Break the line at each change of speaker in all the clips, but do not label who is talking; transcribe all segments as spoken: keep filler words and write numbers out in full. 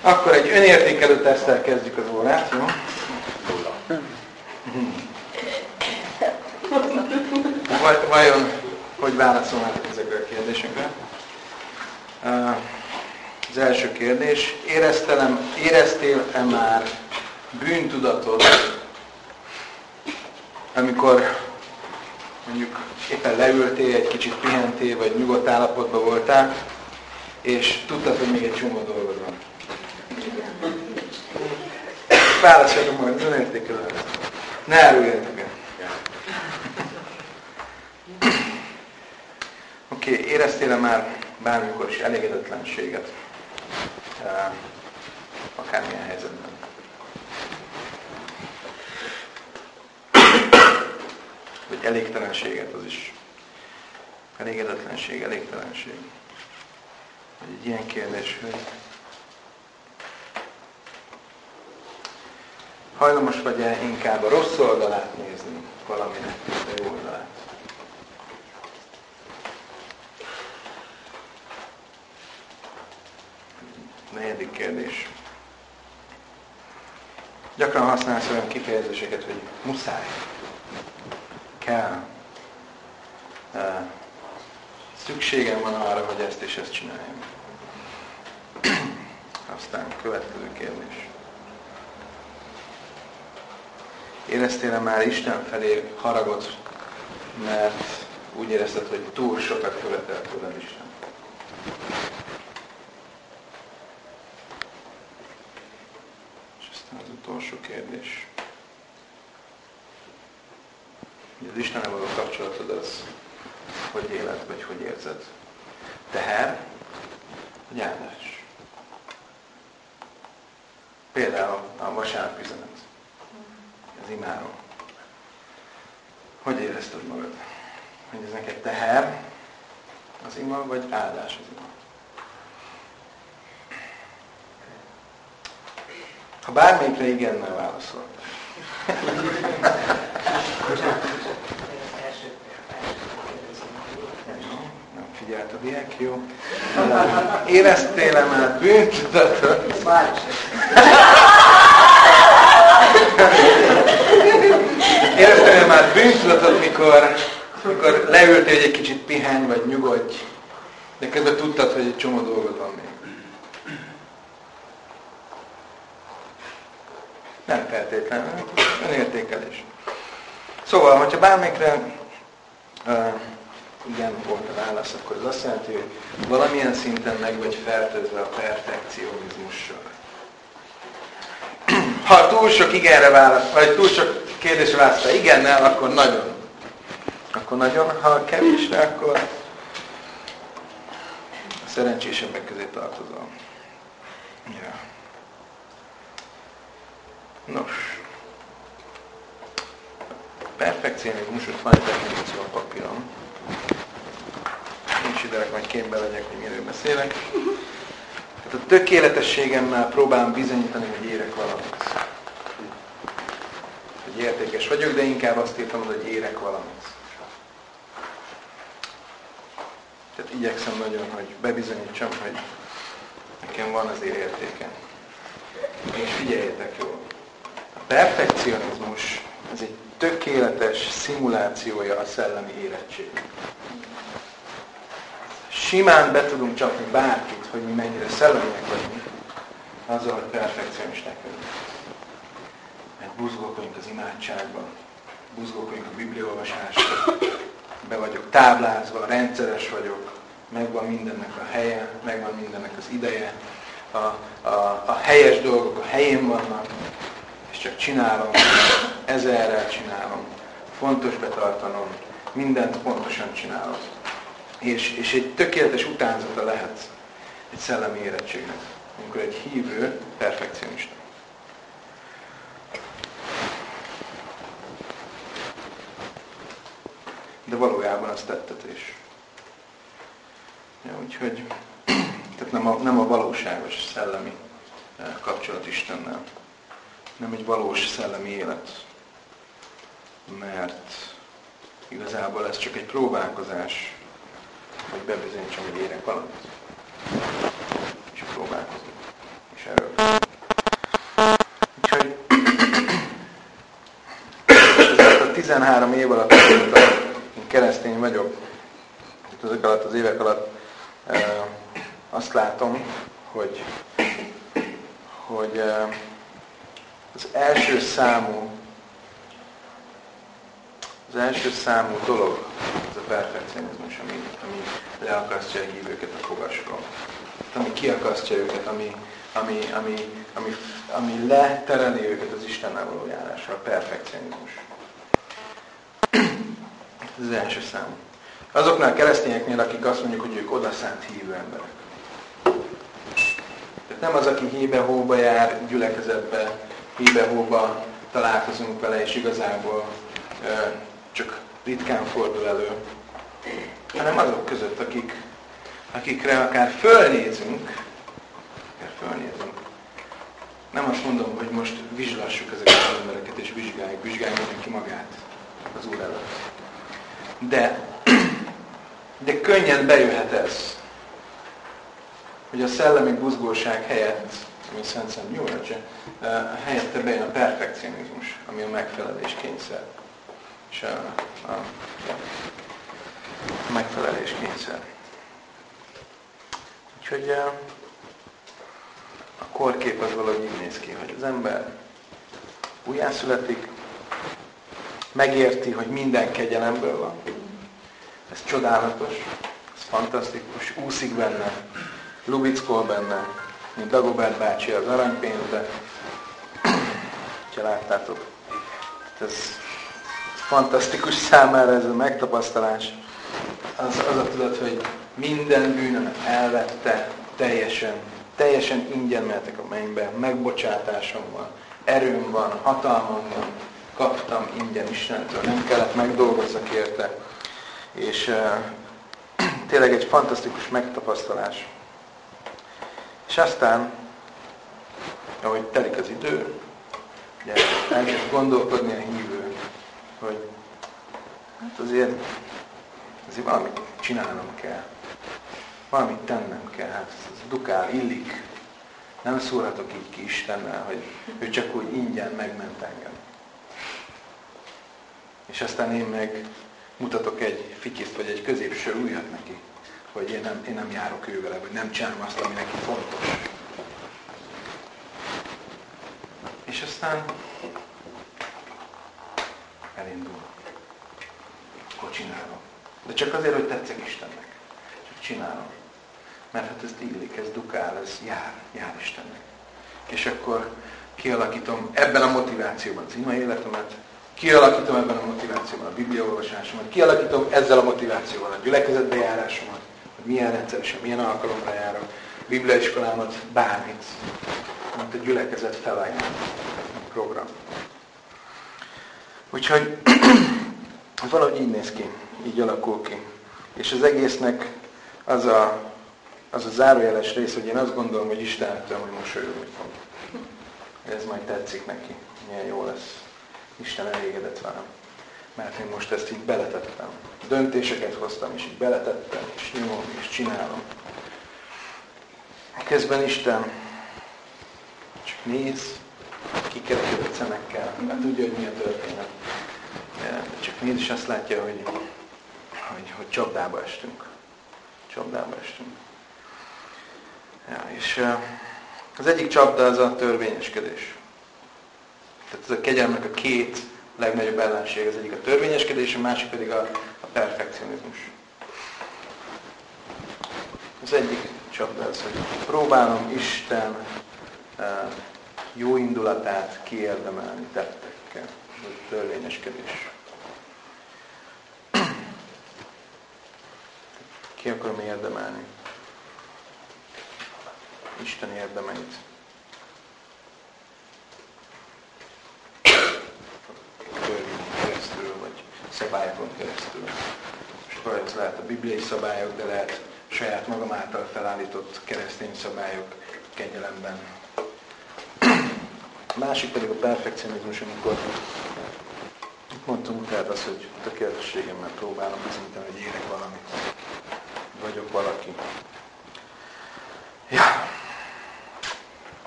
Akkor egy önértékelő teszttel kezdjük az órát, jó? Vajon, hogy válaszolnátok ezekre a kérdésekre? Az első kérdés, éreztél-e már bűntudatot, amikor mondjuk éppen leültél, egy kicsit pihentél, vagy nyugodt állapotban voltál, és tudtad, hogy még egy csomó dolgod van? Válaszoljuk majd, az önértékelő. Ne áruljátok el. Oké, okay, éreztél-e már bármikor is elégedetlenséget? Akármilyen helyzetben. Vagy elégtelenséget, az is. Elégedetlenség, elégtelenség. Vagy egy ilyen kérdés, hogy hajlamos vagy-e inkább a rossz oldalát nézni valaminek, mint a jó oldalát? Negyedik kérdés. Gyakran használsz olyan kifejezéseket, hogy muszáj, kell, szükségem van arra, hogy ezt és ezt csináljam. Aztán következő kérdés. Éreztél-e már Isten felé haragot, mert úgy érezted, hogy túl sokat követel tőled Isten? És aztán az utolsó kérdés. Az Istennel való kapcsolatod az, hogy éled, vagy hogy érzed? Teher, vagy áldás? Például a vasárnap üzenet. Az imáról. Hogy érezted magad? Hogy ez neked teher az ima, vagy áldás az ima? Ha bármelyikre igennel válaszol. Nem figyelt a diák, jó? Éreztél-e már bűntudatot? Éreztél már bűntudatot, mikor, mikor leültél, hogy egy kicsit pihenj, vagy nyugodj, de közben tudtad, hogy egy csomó dolgod van még. Nem feltétlenül, önértékelés. Szóval, hogyha bármikre uh, igen volt a válasz, akkor az azt jelenti, hogy valamilyen szinten meg vagy fertőzve a perfekcionizmussal. Ha túl sok igenre válasz, vagy túl sok kérdésre választál igennel, akkor nagyon. Akkor nagyon, ha kevésre, akkor a szerencsésebbek közé tartozol. Ja. Nos. Perfekcionizmus, ott van egy definíció a papíron. Nincs ide, majd képbe legyek, hogy miről beszélek. Tehát a tökéletességemmel próbálom bizonyítani, hogy érek valamit. Hogy értékes vagyok, de inkább azt írtam, hogy érek valamit. Tehát igyekszem nagyon, hogy bebizonyítsam, hogy nekem van azért értéke. És figyeljetek jól. A perfekcionizmus ez egy tökéletes szimulációja a szellemi érettségnek. Simán be tudunk csapni bárkit, hogy mi mennyire szellemiek vagyunk, azzal, hogy perfekcionisták vagyunk. Mert buzgolkodjunk az imádságban, buzgolkodjunk a bibliaolvasásban, be vagyok táblázva, rendszeres vagyok, megvan mindennek a helye, megvan mindennek az ideje, a, a, a helyes dolgok a helyén vannak, és csak csinálom, ezerrel csinálom, fontos betartanom, mindent pontosan csinálom. És, és egy tökéletes utánzata lehet egy szellemi érettségnek, amikor egy hívő perfekcionista. De valójában az tettetés. Ja, úgyhogy tehát nem a, nem a valóságos szellemi kapcsolat Istennel, nem egy valós szellemi élet, mert igazából ez csak egy próbálkozás, hogy bebizonyítsam, hogy érek valamit. És próbálkozom. És erről tizenhárom év alatt, amikor én keresztény vagyok, ezek alatt az évek alatt azt látom, hogy, hogy az első számú az első számú dolog az a perfekcionizmus, ami, ami leakasztja a hívőket a fogasról. Ami kiakasztja őket, ami, ami, ami, ami, ami letereli őket az Istennel való járásra, a perfekcionizmus. Ez az első számú. Azoknál a keresztényeknél, akik azt mondjuk, hogy ők odaszánt hívő emberek. Tehát nem az, aki hébe-hóba jár, gyülekezetbe, hébe-hóba találkozunk vele, és igazából ö, csak ritkán fordul elő, hanem azok között, akik, akikre akár fölnézünk, akár fölnézünk. Nem azt mondom, hogy most vizslássuk ezeket az embereket, és vizsgáljuk, vizsgáljuk mindenki magát az Úr előtt. De, de könnyen bejöhet ez, hogy a szellemi buzgóság helyett, ami Szent Szent Gyulajcsa, helyette bejön a perfekcionizmus, ami a megfelelés kényszer. És a, a, a megfelelés kényszer. Úgyhogy a korkép az valahogy így néz ki, hogy az ember újjászületik, megérti, hogy minden kegyelemből van. Ez csodálatos, ez fantasztikus, úszik benne, lubickol benne, mint Dagobert bácsi az aranypénzbe. Ha láttátok, ez fantasztikus számára ez a megtapasztalás. Az, az a tudat, hogy minden bűnömet elvette teljesen, teljesen ingyen mehetek a mennybe, megbocsátásom van, erőm van, hatalmam van, kaptam ingyen Istentől, nem kellett megdolgozzak érte. És uh, tényleg egy fantasztikus megtapasztalás. És aztán, ahogy telik az idő, ugye elkezd gondolkodni a hívő, hogy hát azért, azért valamit csinálnom kell. Valamit tennem kell. Hát ez dukál, illik. Nem szólhatok így ki Istennel, hogy ő csak úgy ingyen megment engem. És aztán én meg mutatok egy fityiszt, vagy egy középső ujjat neki, hogy én nem, én nem járok ő vele, vagy nem csinálom azt, ami neki fontos. És aztán elindul. Akkor csinálom. De csak azért, hogy tetszek Istennek. Csak csinálom. Mert hát ez illik, ez dukál, ez jár, jár Istennek. És akkor kialakítom ebben a motivációban az ima életemet, kialakítom ebben a motivációban a bibliaolvasásomat, kialakítom ezzel a motivációban a gyülekezetbe járásomat, hogy milyen rendszeresen, milyen alkalomra járok, bibliaiskolámat, bármit, amit a gyülekezet felajánl, a program. Úgyhogy valahogy így néz ki, így alakul ki. És az egésznek az a, az a zárójeles rész, hogy én azt gondolom, hogy Istentől, hogy mosolyogni fog. Ez majd tetszik neki, milyen jó lesz. Isten elégedett velem. Mert én most ezt így beletettem. Döntéseket hoztam, és így beletettem, és nyomom, és csinálom. Közben Isten csak néz, kikerekedett szemekkel, mert tudja, hogy mi a történet. De csak néz, és azt látja, hogy, hogy, hogy csapdába estünk. Csapdába estünk. Ja, és az egyik csapda az a törvényeskedés. Tehát ez a kegyelmnek a két legnagyobb ellenség, az egyik a törvényeskedés, a másik pedig a, a perfekcionizmus. Az egyik csapda az, hogy próbálom Isten uh, jó indulatát kiérdemelni tettekkel. Ez a törvényeskedés. Ki akarom érdemelni Isten érdemeit. Törvényen keresztül, vagy szabályokon keresztül. Most ez lehet a bibliai szabályok, de lehet saját magam által felállított keresztény szabályok kegyelemben. A másik pedig a perfekcionizmus, amikor mondtunk, tehát az, hogy tökéletességemmel próbálom bizonyítani, hogy érek valamit. Vagyok valaki. Ja.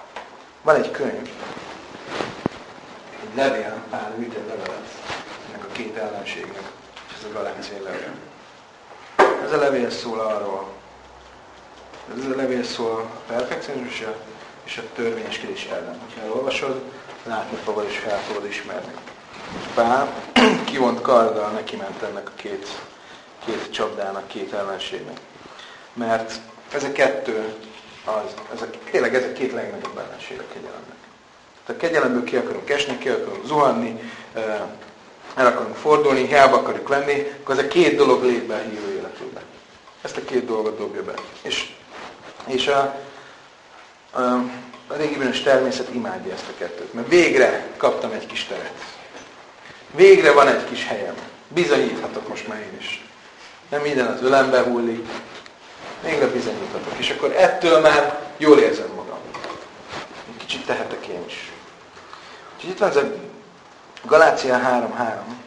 Van egy könyv, egy levél, Pál írt egy levelet, ennek a két ellenségnek, és ez a Galáciai levél. Ez a levél szól arról, ez a levél szól a perfekcionizmusra és a törvényeskedés ellen. Ha elolvasod, látni fogod és fel fogod ismerni. Pál kivont karddal neki ment ennek a két, két csapdának, két ellenségnek. Mert ez a kettő, az, ez a, tényleg ez a két legnagyobb ellenség a kegyelemnek. Tehát a kegyelemből ki akarunk esni, ki akarunk zuhanni, el akarunk fordulni, hiába akarjuk lenni, akkor ez a két dolog lép be a hívő életébe. Ezt a két dolgot dobja be. És, és a, a, a régi bűnös természet imádja ezt a kettőt. Mert végre kaptam egy kis teret. Végre van egy kis helyem. Bizonyíthatok most már én is. Nem minden az ölembe hullik. Végre bizonyíthatok. És akkor ettől már jól érzem magam. Egy kicsit tehetek én is. Úgyhogy itt van ez a Galácia három három,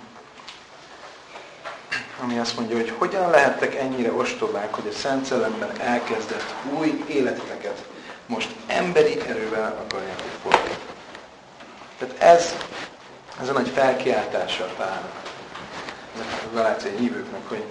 ami azt mondja, hogy hogyan lehettek ennyire ostobák, hogy a Szent Szellemben elkezdett új életeteket most emberi erővel akarják folytatni. Tehát ez, ez a nagy felkiáltása a Pálnak, ezek a galáciai hívőknek, hogy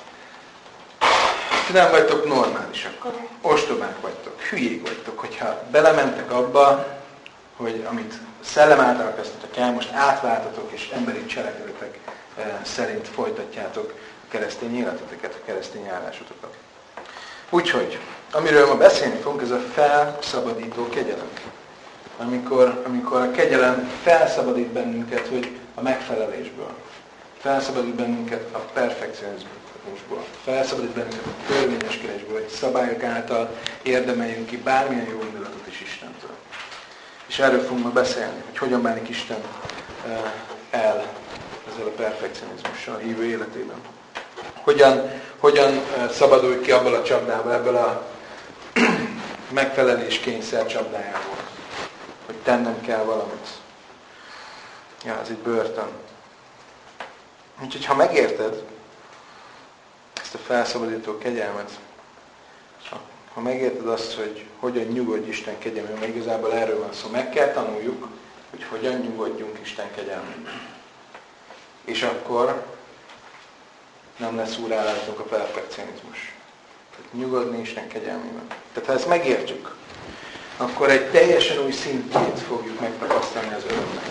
ti nem vagytok normálisak, ostobák vagytok, hülyék vagytok, hogyha belementek abba, hogy amit szellem által kezdtetek el, most átváltatok és emberi cselekedetek szerint folytatjátok a keresztény életeteket, a keresztény állásotokat. Úgyhogy, amiről ma beszélni fogunk, ez a felszabadító kegyelem. Amikor, amikor a kegyelem felszabadít bennünket, hogy a megfelelésből. Felszabadít bennünket a perfekcionizmusból. Felszabadít bennünket a törvényeskedésből, hogy szabályok által érdemeljünk ki bármilyen jó indulatot is Istentől. És erről fogunk ma beszélni, hogy hogyan bánik Isten el ezzel a perfekcionizmussal a hívő életében. Hogyan, hogyan szabadulj ki abból a csapdából, ebből a megfeleléskényszer csapdájából. Hogy tennem kell valamit. Ja, ez egy börtön. Úgyhogy ha megérted ezt a felszabadító kegyelmet, ha megérted azt, hogy hogyan nyugodj Isten kegyelmében, mert igazából erről van szó, meg kell tanuljuk, hogy hogyan nyugodjunk Isten kegyelmében. És akkor nem lesz úrállátunk a perfekcionizmus. Tehát nyugodni Isten kegyelmében. Tehát ha ezt megértjük, akkor egy teljesen új szintjét fogjuk megtapasztalni az örömnek.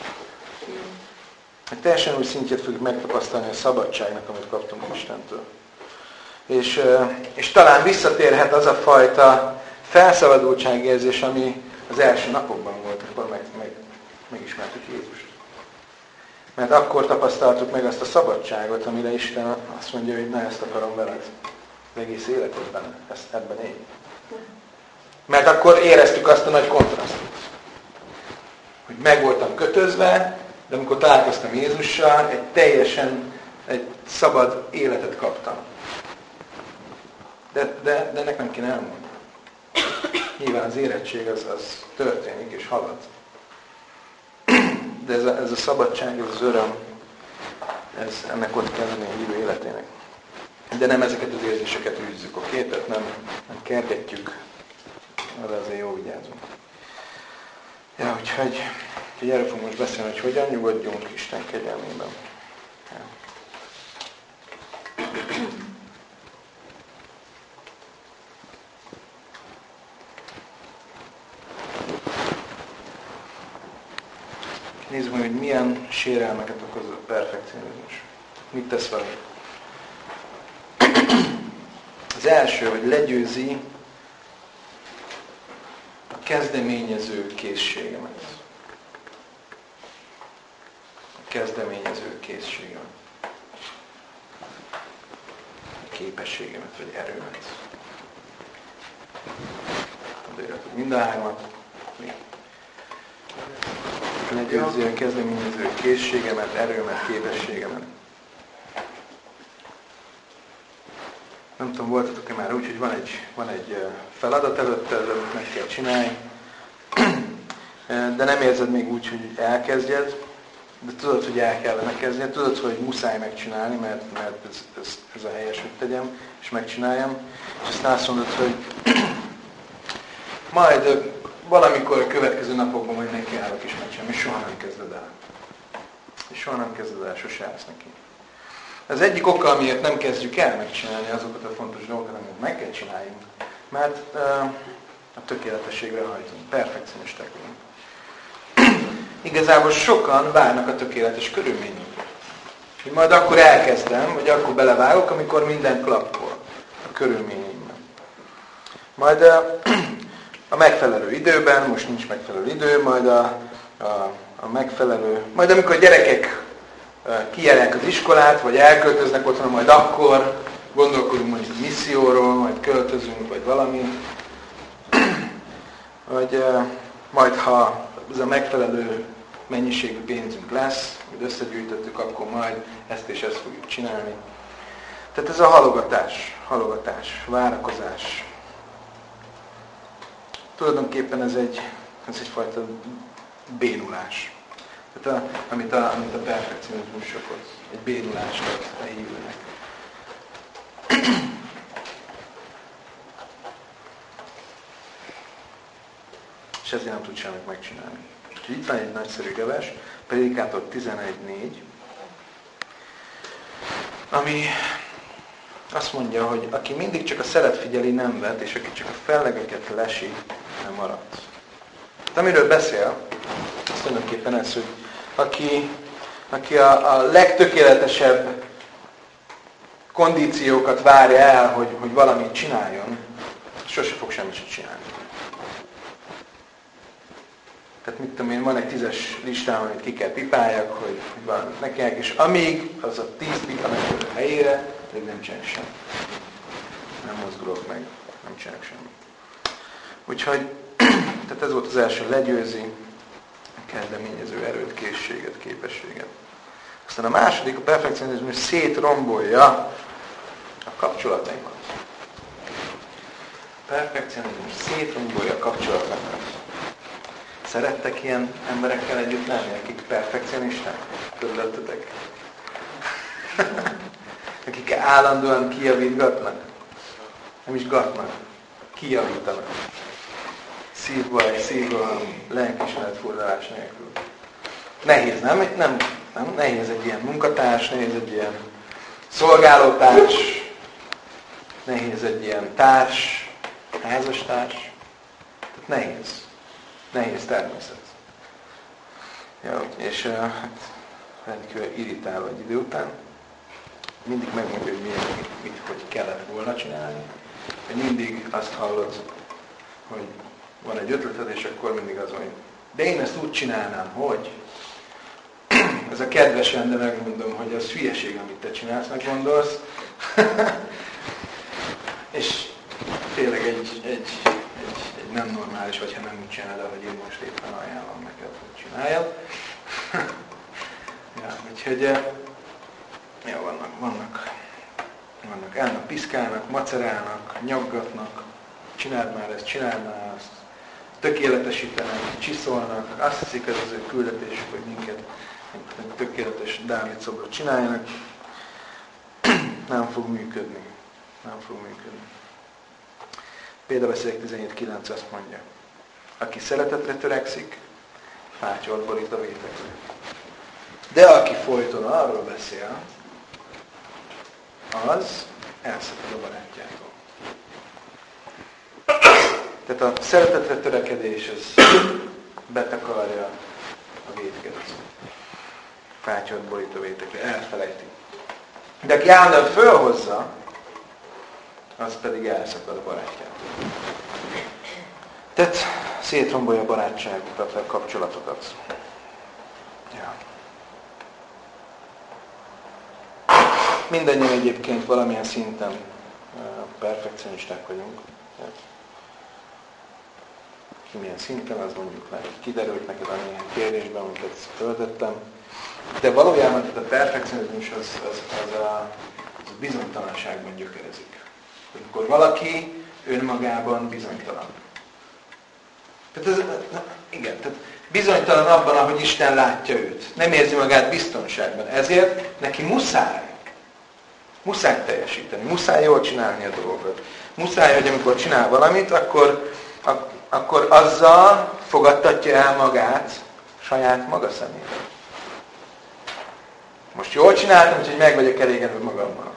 Egy teljesen új szintjét fogjuk megtapasztalni a szabadságnak, amit kaptunk Istentől. És, és talán visszatérhet az a fajta felszabadultságérzés, ami az első napokban volt, amikor meg, meg, megismertük Jézust. Mert akkor tapasztaltuk meg azt a szabadságot, amire Isten azt mondja, hogy na, ezt akarom veled. Az egész életedben, ezt ebben élj. Mert akkor éreztük azt a nagy kontrasztot. Hogy meg voltam kötözve, de amikor találkoztam Jézussal, egy teljesen egy szabad életet kaptam. De, de, de ennek nem kéne elmondani. Nyilván az érettség az, az történik és halad. De ez a, ez a szabadság, ez az öröm, ez, ennek ott kell lenni a hívő életének. De nem ezeket az érzéseket űzzük, oké? Okay? Tehát nem, nem kergetjük, arra azért jó vigyázunk. Ja, úgyhogy, úgyhogy erről fogunk most beszélni, hogy hogyan nyugodjunk Isten kegyelmében. Ja. Nézzük meg, hogy milyen sérelmeket okoz a perfekcionizmus. Mit tesz velünk? Az első, hogy legyőzi a kezdeményező készségemet. A kezdeményező készségemet. A képességemet, vagy erőmet. Mind a hármat. Legyőzi a kezdeményező készségemet, erőmet, képességemet. Nem tudom, voltatok-e már úgy, hogy van egy, van egy feladat előtte, amit meg kell csinálni, de nem érzed még úgy, hogy elkezdjed, de tudod, hogy el kellene kezdeni, tudod, hogy muszáj megcsinálni, mert, mert ez, ez, ez a helyes, hogy tegyem, és megcsináljam, és aztán azt mondod, hogy majd valamikor a következő napokban majd nekiállok is megcsinálni, és soha nem kezded el. És soha nem kezded el, sose állsz neki. Az egyik oka, amiért nem kezdjük el megcsinálni azokat a fontos dolgokat, amit meg kell csináljunk, mert uh, a tökéletességre hajtunk, perfekcionisták vagyunk. Igazából sokan várnak a tökéletes körülményekre. Hogy majd akkor elkezdem, vagy akkor belevágok, amikor minden klappol a körülményeimben. Majd a, a megfelelő időben, most nincs megfelelő idő, majd a, a, a megfelelő, majd amikor a gyerekek kijárják az iskolát, vagy elköltöznek otthon, majd akkor gondolkodunk mondjuk misszióról, majd költözünk, vagy valami. Vagy majd ha ez a megfelelő mennyiségű pénzünk lesz, hogy összegyűjtöttük, akkor majd ezt és ezt fogjuk csinálni. Tehát ez a halogatás, halogatás, várakozás. Tulajdonképpen ez egy, ez egyfajta bénulás. Tehát a, amit, a, amit a perfekcionizmus okoz. Egy bénulást ad a hívőnek. És ezért nem tud semmit megcsinálni. Úgyhogy itt van egy nagyszerű igevers, Prédikátor tizenegy négy, ami azt mondja, hogy aki mindig csak a szelet figyeli, nem vet, és aki csak a fellegeket lesi, nem marad. De amiről beszél, az tulajdonképpen ez, hogy aki, aki a, a legtökéletesebb kondíciókat várja el, hogy, hogy valamit csináljon, sose fog semmit sem csinálni. Tehát mit tudom én, van egy tízes listám, amit ki kell pipáljak, hogy, hogy valamit nekinek, és amíg az a tíz pipa megfelelő helyére, még nem csinálok semmit. Nem mozdulok meg, nem csinálok semmit. Úgyhogy, tehát ez volt az első, legyőzi a kezdeményező erőt, készséget, képességet. Aztán a második, a perfekcionizmus szétrombolja a kapcsolatainkat. A perfekcionizmus szétrombolja a kapcsolatainkat. Szerettek ilyen emberekkel együtt lenni, akik perfekcionisták? Körülöttetek? Akik állandóan kijavítgatnak? Nem is gatnak. Kijavítanak. Szívbaj, szívroham, lelkismeretfordulás nélkül. Nehéz, nem? nem? Nem? Nehéz egy ilyen munkatárs, nehéz egy ilyen szolgálótárs, nehéz egy ilyen társ, házastárs. Tehát nehéz. Nehéz természet. Ja, és uh, hát rendkívül irritál egy idő után. Mindig megmondja, hogy milyen, mit, mit, hogy kellett volna csinálni. Hogy mindig azt hallod, hogy van egy ötleted, és akkor mindig az olyan. De én ezt úgy csinálnám, hogy ez a kedvesen, de megmondom, hogy az hülyeség, amit te csinálsz, meg gondolsz. És tényleg egy, egy, egy, egy nem normális, vagy ha nem úgy csinálod, ahogy én most éppen ajánlom neked, hogy csináljad. Ja, úgyhogy ja, vannak, vannak, vannak, állnak, piszkálnak, macerálnak, nyaggatnak, csináld már ezt, csináld már azt, tökéletesítenek, csiszolnak, azt hiszik, ez az ő küldetésük, hogy minket egy tökéletes Dávid szobrot csináljanak. Nem fog működni. Nem fog működni. Példabeszédek tizenhét kilenc azt mondja, aki szeretetre törekszik, fátyol borít a vétekre. De aki folyton arról beszél, az elszakad a barátjától. Tehát a szeretetre törekedés az betakarja a vétket. Fátyol borít a vétekre, elfelejti. De aki állandóan fölhozza, az pedig elszakad a barátjától. Tehát szétrombolja a barátságokat, a kapcsolatokat. Ja. Mindannyian egyébként valamilyen szinten perfekcionisták vagyunk. Ki milyen szinten, az mondjuk meg kiderült neked a néhány kérdésben, amit ezt föltettem. De valójában a perfekcionizmus az, az, az, a, az a bizonytalanságban gyökerezik. Amikor valaki önmagában bizonytalan. Tehát ez, igen, tehát bizonytalan abban, ahogy Isten látja őt. Nem érzi magát biztonságban. Ezért neki muszáj, muszáj teljesíteni, muszáj jól csinálni a dolgokat. Muszáj, hogy amikor csinál valamit, akkor, ak- akkor azzal fogadtatja el magát saját maga szemében. Most jól csináltam, úgyhogy meg vagyok elégedve magammal.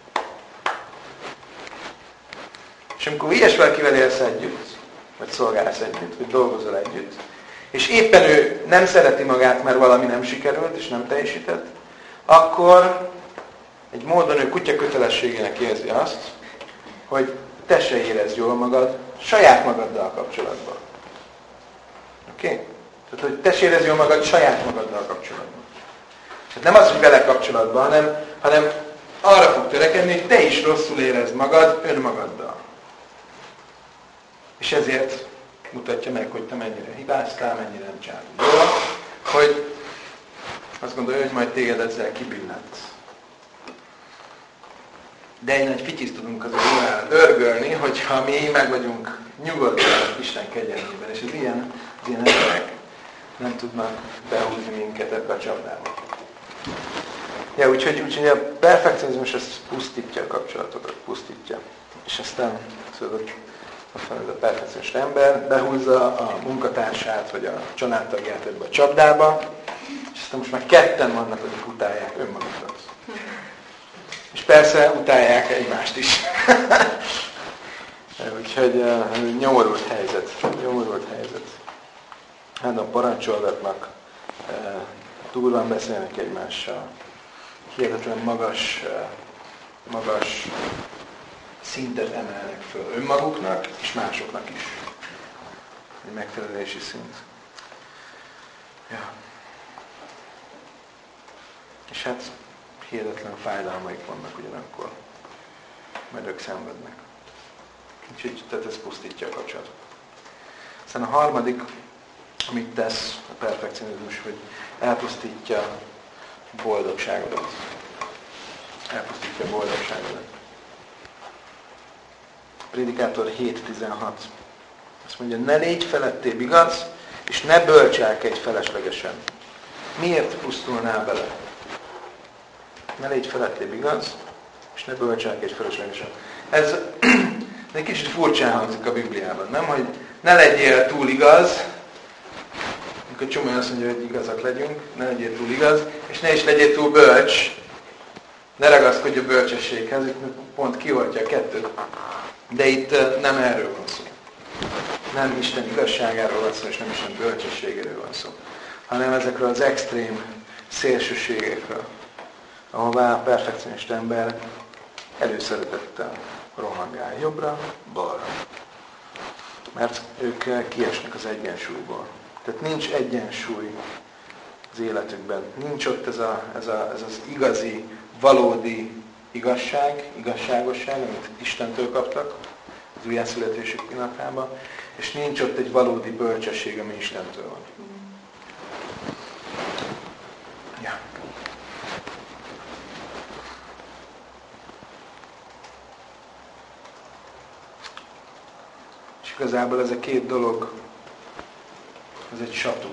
És amikor ilyes valakivel élsz együtt, vagy szolgálsz együtt, vagy dolgozol együtt, és éppen ő nem szereti magát, mert valami nem sikerült, és nem teljesített, akkor egy módon ő kutya kötelességének érzi azt, hogy te se érezd jól magad saját magaddal kapcsolatban. Oké? Okay? Tehát, hogy te se érezd jól magad saját magaddal kapcsolatban. Tehát nem az, hogy vele kapcsolatban, hanem, hanem arra fog törekedni, hogy te is rosszul érezd magad önmagaddal. És ezért mutatja meg, hogy te mennyire hibáztál, mennyire nem csináltad jól, hogy azt gondolja, hogy majd téged ezzel kibillent. De egy nagy fityiszt tudunk azért órára dörgölni, hogyha mi meg vagyunk nyugodtan Isten kegyelmében, és az ilyen, az ilyen emberek nem tudnak behúzni minket ebbe a csapdába. Ja, úgyhogy, úgyhogy a perfekcionizmus az pusztítja a kapcsolatokat, pusztítja. És aztán tudod, a perfekcionista ember behúzza a munkatársát, vagy a családtagját ebbe a csapdába, és aztán most már ketten vannak, akik utálják önmagukat. És persze utálják egymást is. Úgyhogy uh, nyomorult helyzet. Nyomorult helyzet. Hányan parancsolgatnak, uh, durván beszélnek egymással. Hihetetlen magas, uh, magas szintet emelnek föl önmaguknak, és másoknak is. Egy megfelelési szint. Ja. És hát hihetetlen fájdalmaik vannak ugyanakkor. Majd ők szenvednek. Úgyhogy tehát ez pusztítja a kapcsolatot. Aztán a harmadik, amit tesz a perfekcionizmus, hogy elpusztítja a boldogságodat. Elpusztítja a boldogságodat. Prédikátor hét tizenhat. Azt mondja, ne légy felettébb igaz, és ne bölcselkedj feleslegesen. Miért pusztulnál bele? Ne légy felettébb igaz, és ne bölcselkedj feleslegesen. Ez egy kicsit furcsán hangzik a Bibliában, nem? Hogy ne legyél túl igaz, amikor csomó azt mondja, hogy igazak legyünk, ne legyél túl igaz, és ne is legyél túl bölcs, ne ragaszkodj a bölcsességhez, itt pont kioltja a kettőt. De itt nem erről van szó. Nem Isten igazságáról van szó, és nem Isten bölcsességéről van szó. Hanem ezekről az extrém szélsőségekről, ahová a perfekcionista ember előszeretettel rohangál jobbra, balra. Mert ők kiesnek az egyensúlyból. Tehát nincs egyensúly az életükben. Nincs ott ez, a, ez, a, ez az igazi, valódi igazság, igazságosság, amit Istentől kaptak az újjászületésük pillanatában, és nincs ott egy valódi bölcsesség, ami Istentől van. Ja. És igazából ez a két dolog, ez egy satu,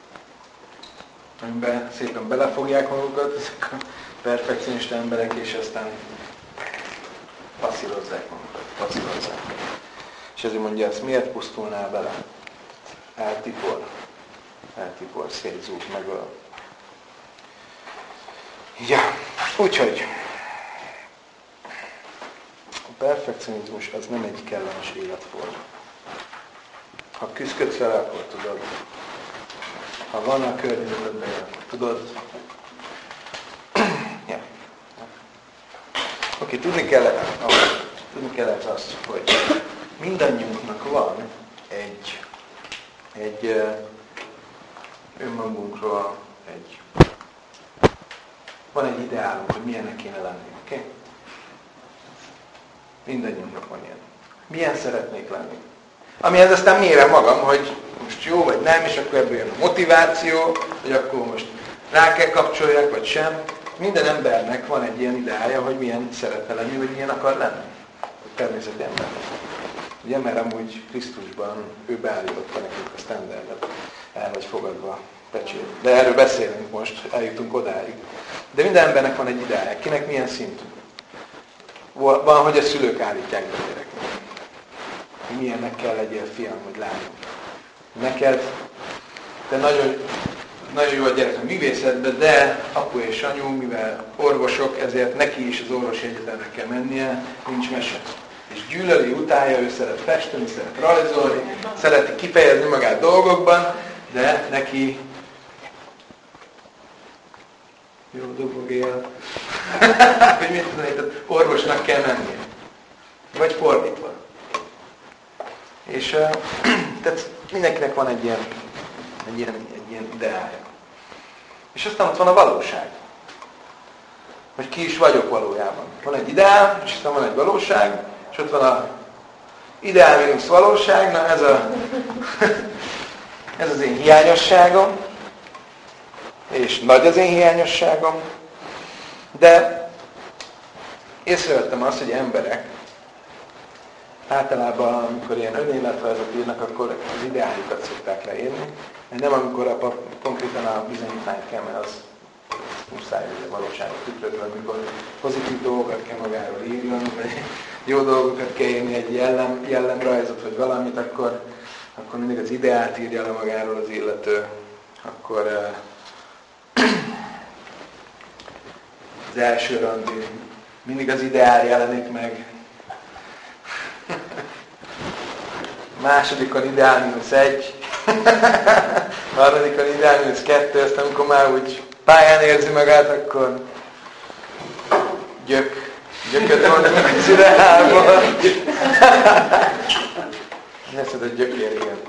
amiben szépen belefogják magukat ezek a perfekcionista emberek, és aztán passzírozzák magukat, passzírozzák. És ezért mondja ezt, miért pusztulnál bele? Eltipor, eltipor, szétzúg, megöl. Ja, úgyhogy a perfekcionizmus az nem egy kellemes életforma. Ha küzdködsz vele, akkor tudod. Ha van a környezetedben, akkor tudod. Ja. Oké, tudni kellett, tudni kellett azt, hogy mindannyiunknak van egy, egy önmagunkról egy, van egy ideálunk, hogy milyennek kéne lenni, oké? Okay? Mindannyiunknak van ilyen. Milyen szeretnék lenni? Amihez aztán mérem magam, hogy most jó vagy nem, és akkor ebből jön a motiváció, hogy akkor most rá kell kapcsoljak, vagy sem. Minden embernek van egy ilyen ideája, hogy milyen szeretne lenni, vagy milyen akar lenni. A természeti ember. Ugye, mert amúgy Krisztusban ő beállította nekünk a standardet, el vagy fogadva pecsét. De erről beszélünk most, eljutunk odáig. De minden embernek van egy ideája. Kinek milyen szintű? Van, hogy a szülők állítják be a gyereknek. Milyennek kell legyél fiam, vagy lányom. Neked, te nagyon nagyon jó a gyerek a művészetben, de apu és anyu, mivel orvosok, ezért neki is az orvosi egyetemre kell mennie, nincs mese. És gyűlöli, utálja, ő szeret festeni, szeret rajzolni, szereti kifejezni magát dolgokban, de neki jó dobog él, hogy mit tudom, orvosnak kell mennie. Vagy fordítva. És uh, tehát mindenkinek van egy ilyen, egy ilyen, egy ilyen ideája. És aztán ott van a valóság. Hogy ki is vagyok valójában. Van egy ideál, és aztán van egy valóság, és ott van a ideál mínusz valóság, na ez, a, ez az én hiányosságom, és nagy az én hiányosságom, de észrevettem azt, hogy emberek általában, amikor ilyen önéletrajzot írnak, akkor az ideájukat szokták leírni. Nem amikor a pap, konkrétan a bizonyítványt kell, mert az muszáj, hogy a valóságot tükrözve, amikor pozitív dolgokat kell magáról írjon, vagy jó dolgokat kell írni, egy jellem, jellemrajzot, vagy valamit, akkor, akkor mindig az ideát írja le magáról az illető. Akkor az első randi, mindig az ideál jelenik meg. Másodikon ideál mínusz egy, harmadikon ideál mínusz kettő, aztán amikor már úgy pályán érzi magát, akkor gyök, gyököt mondjuk az ideálból. Ne szed, hogy gyökér, igen.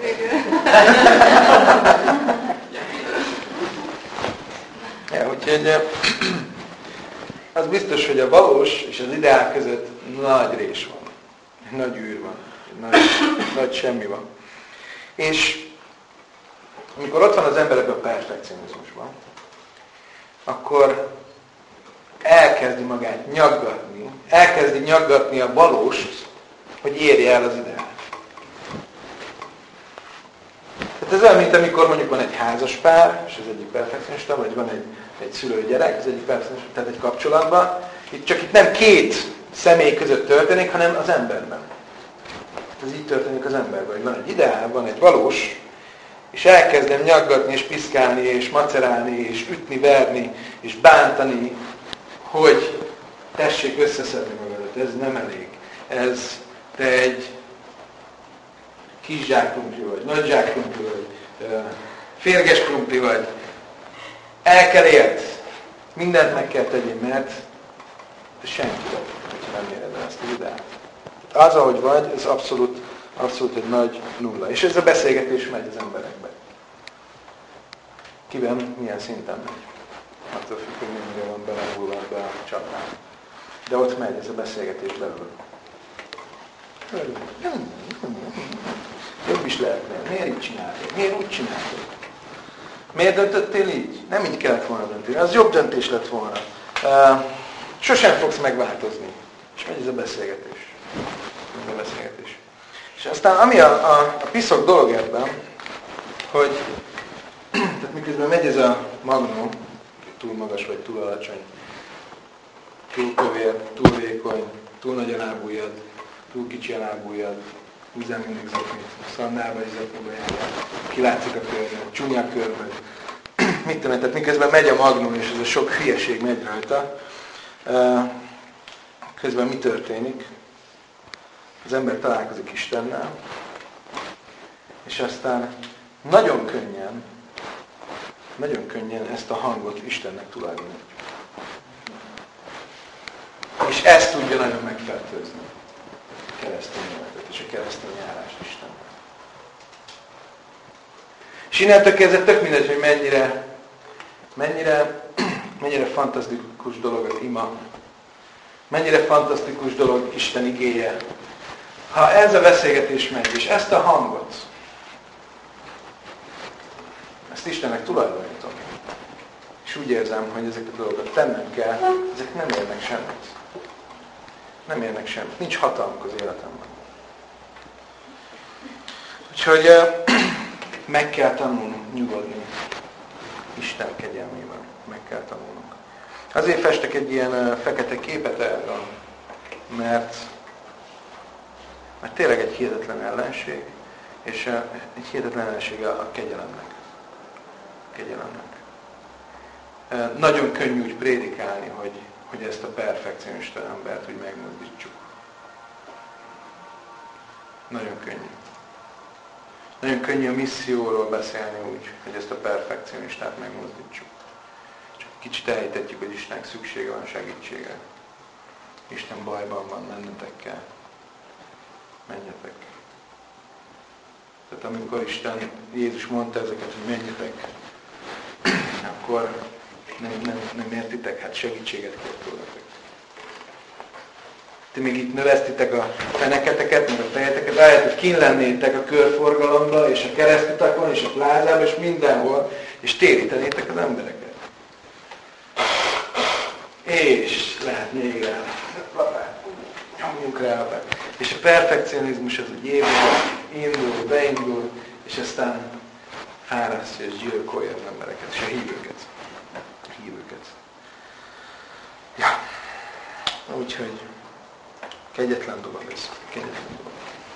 Ja, úgyhogy az biztos, hogy a valós és az ideál között nagy rés van. Nagy űr van. Nagy, nagy semmi van. És amikor ott van az emberek a perfekcionizmusban, akkor elkezdi magát nyaggatni, elkezdi nyaggatni a valóst, hogy érje el az ideát. Tehát ez olyan, mint amikor mondjuk van egy házas pár, és az egyik perfekcionista, vagy van egy, egy szülő-gyerek, az egyik perfekcionista, tehát egy kapcsolatban. Itt csak itt nem két személy között történik, hanem az emberben. Ez így történik az emberben, hogy van egy ideál, van egy valós, és elkezdem nyaggatni, és piszkálni, és macerálni, és ütni, verni, és bántani, hogy tessék összeszedni magadat, ez nem elég. Ez te egy kis zsákkrumpli vagy, nagy zsákkrumpli vagy, férges krumpli vagy. El kell ért. Mindent meg kell tegyél, mert te senki vagy, hogyha nem éred el ezt az ideát. Az, ahogy vagy, ez abszolút, abszolút egy nagy nulla. És ez a beszélgetés megy az emberekbe. Kiben, milyen szinten megy. Attól függ, hogy mennyire van belenyúlva be a csapán. De ott megy ez a beszélgetés belül. Jobb is lehetne. Miért így csináltad? Miért úgy csináltad? Miért döntöttél így? Nem így kellett volna dönteni. Az jobb döntés lett volna. Sosem fogsz megváltozni. És megy ez a beszélgetés. A beszélgetés. És aztán ami a, a, a piszok dolog ebben, hogy tehát miközben megy ez a magnó, túl magas vagy túl alacsony, túl kövér, túl vékony, túl nagy a lábujjad, túl kicsi a lábujjad, húzzál mindig zoknit, szandálba és zokniba járjál, kilátszik a körmöd, csúnya a körmöd. Mit tudom, tehát miközben megy a magnó, és ez a sok hülyeség megy rajta, közben mi történik? Az ember találkozik Istennel, és aztán nagyon könnyen, nagyon könnyen ezt a hangot Istennek tulajdonítjuk. És ezt tudja nagyon megfertőzni. A keresztény életet és a keresztény járást Istennek. És innentől kezdve tök mindegy, hogy mennyire, mennyire, mennyire fantasztikus dolog az ima, mennyire fantasztikus dolog Isten igéje. Ha ez a beszélgetés megy, és ezt a hangot, ezt Istennek tulajdonítom, és úgy érzem, hogy ezeket a dolgokat tennem kell, ezek nem érnek semmit. Nem érnek semmit. Nincs hatalmuk az életemben. Úgyhogy meg kell tanulnunk nyugodni Isten kegyelmében. Meg kell tanulnunk. Azért festek egy ilyen fekete képet erről, mert mert tényleg egy hihetetlen ellenség, és egy hihetetlen ellenség a kegyelemnek. A kegyelemnek. Nagyon könnyű úgy prédikálni, hogy, hogy ezt a perfekcionista embert úgy megmozdítsuk. Nagyon könnyű. Nagyon könnyű a misszióról beszélni úgy, hogy ezt a perfekcionistát megmozdítsuk. Csak kicsit elhitetjük, hogy Istennek szüksége van segítségre. Isten bajban van, mennetek kell. Menjetek. Tehát amikor Isten, Jézus mondta ezeket, hogy menjetek, akkor nem, nem, nem értitek, hát segítséget kér tőletek. Ti még itt növesztitek a feneketeket, meg a fejeteket, ahelyett, hogy kint lennétek a körforgalomba, és a keresztutakon, és a plázában, és mindenhol, és térítenétek az embereket. És lehet még rá, nyomjunk rá, és a perfekcionizmus az úgy évben indul, beindul, és aztán fárasztja és gyilkolja az embereket, és a hívőket. A hívőket. Ja. Úgyhogy kegyetlen dolog ez. Kegyetlen dolog.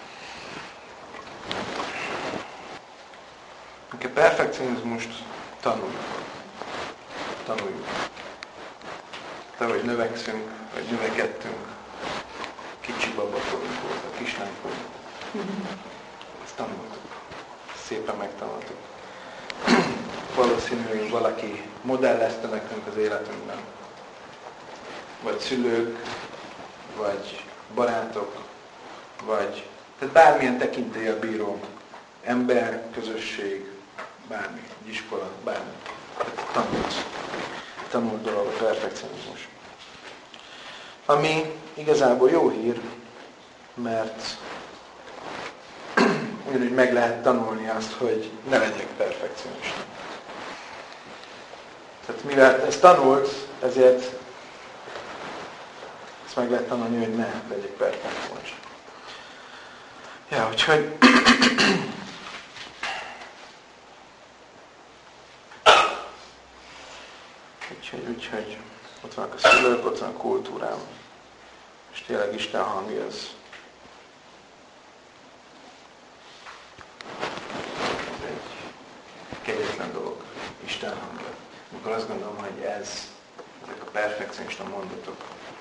A perfekcionizmust tanuljuk. Tanuljuk. De hogy növekszünk, vagy növekedtünk, kicsi babakorunk volt, a kislányunk volt. Ezt tanultuk. Szépen megtanultuk. Valószínűleg valaki modellezte nekünk az életünkben. Vagy szülők, vagy barátok, vagy tehát bármilyen tekintéllyel bíró ember, közösség, bármi, iskola, bármi. Tehát tanulsz. Tanult dolog a perfekcionizmus. Ami igazából jó hír, mert ugyanúgy meg lehet tanulni azt, hogy ne legyek perfekcionista. Tehát mivel ezt tanult, ezért ezt meg lehet tanulni, hogy ne legyek perfekcionista. Ja, úgyhogy úgyhogy, úgyhogy ott vannak a szülők, ott van a kultúrám. És tényleg Isten hangja az egy kegyetlen dolog, Isten hangja. Amikor azt gondolom, hogy ez, ezek a perfekcionista mondatok,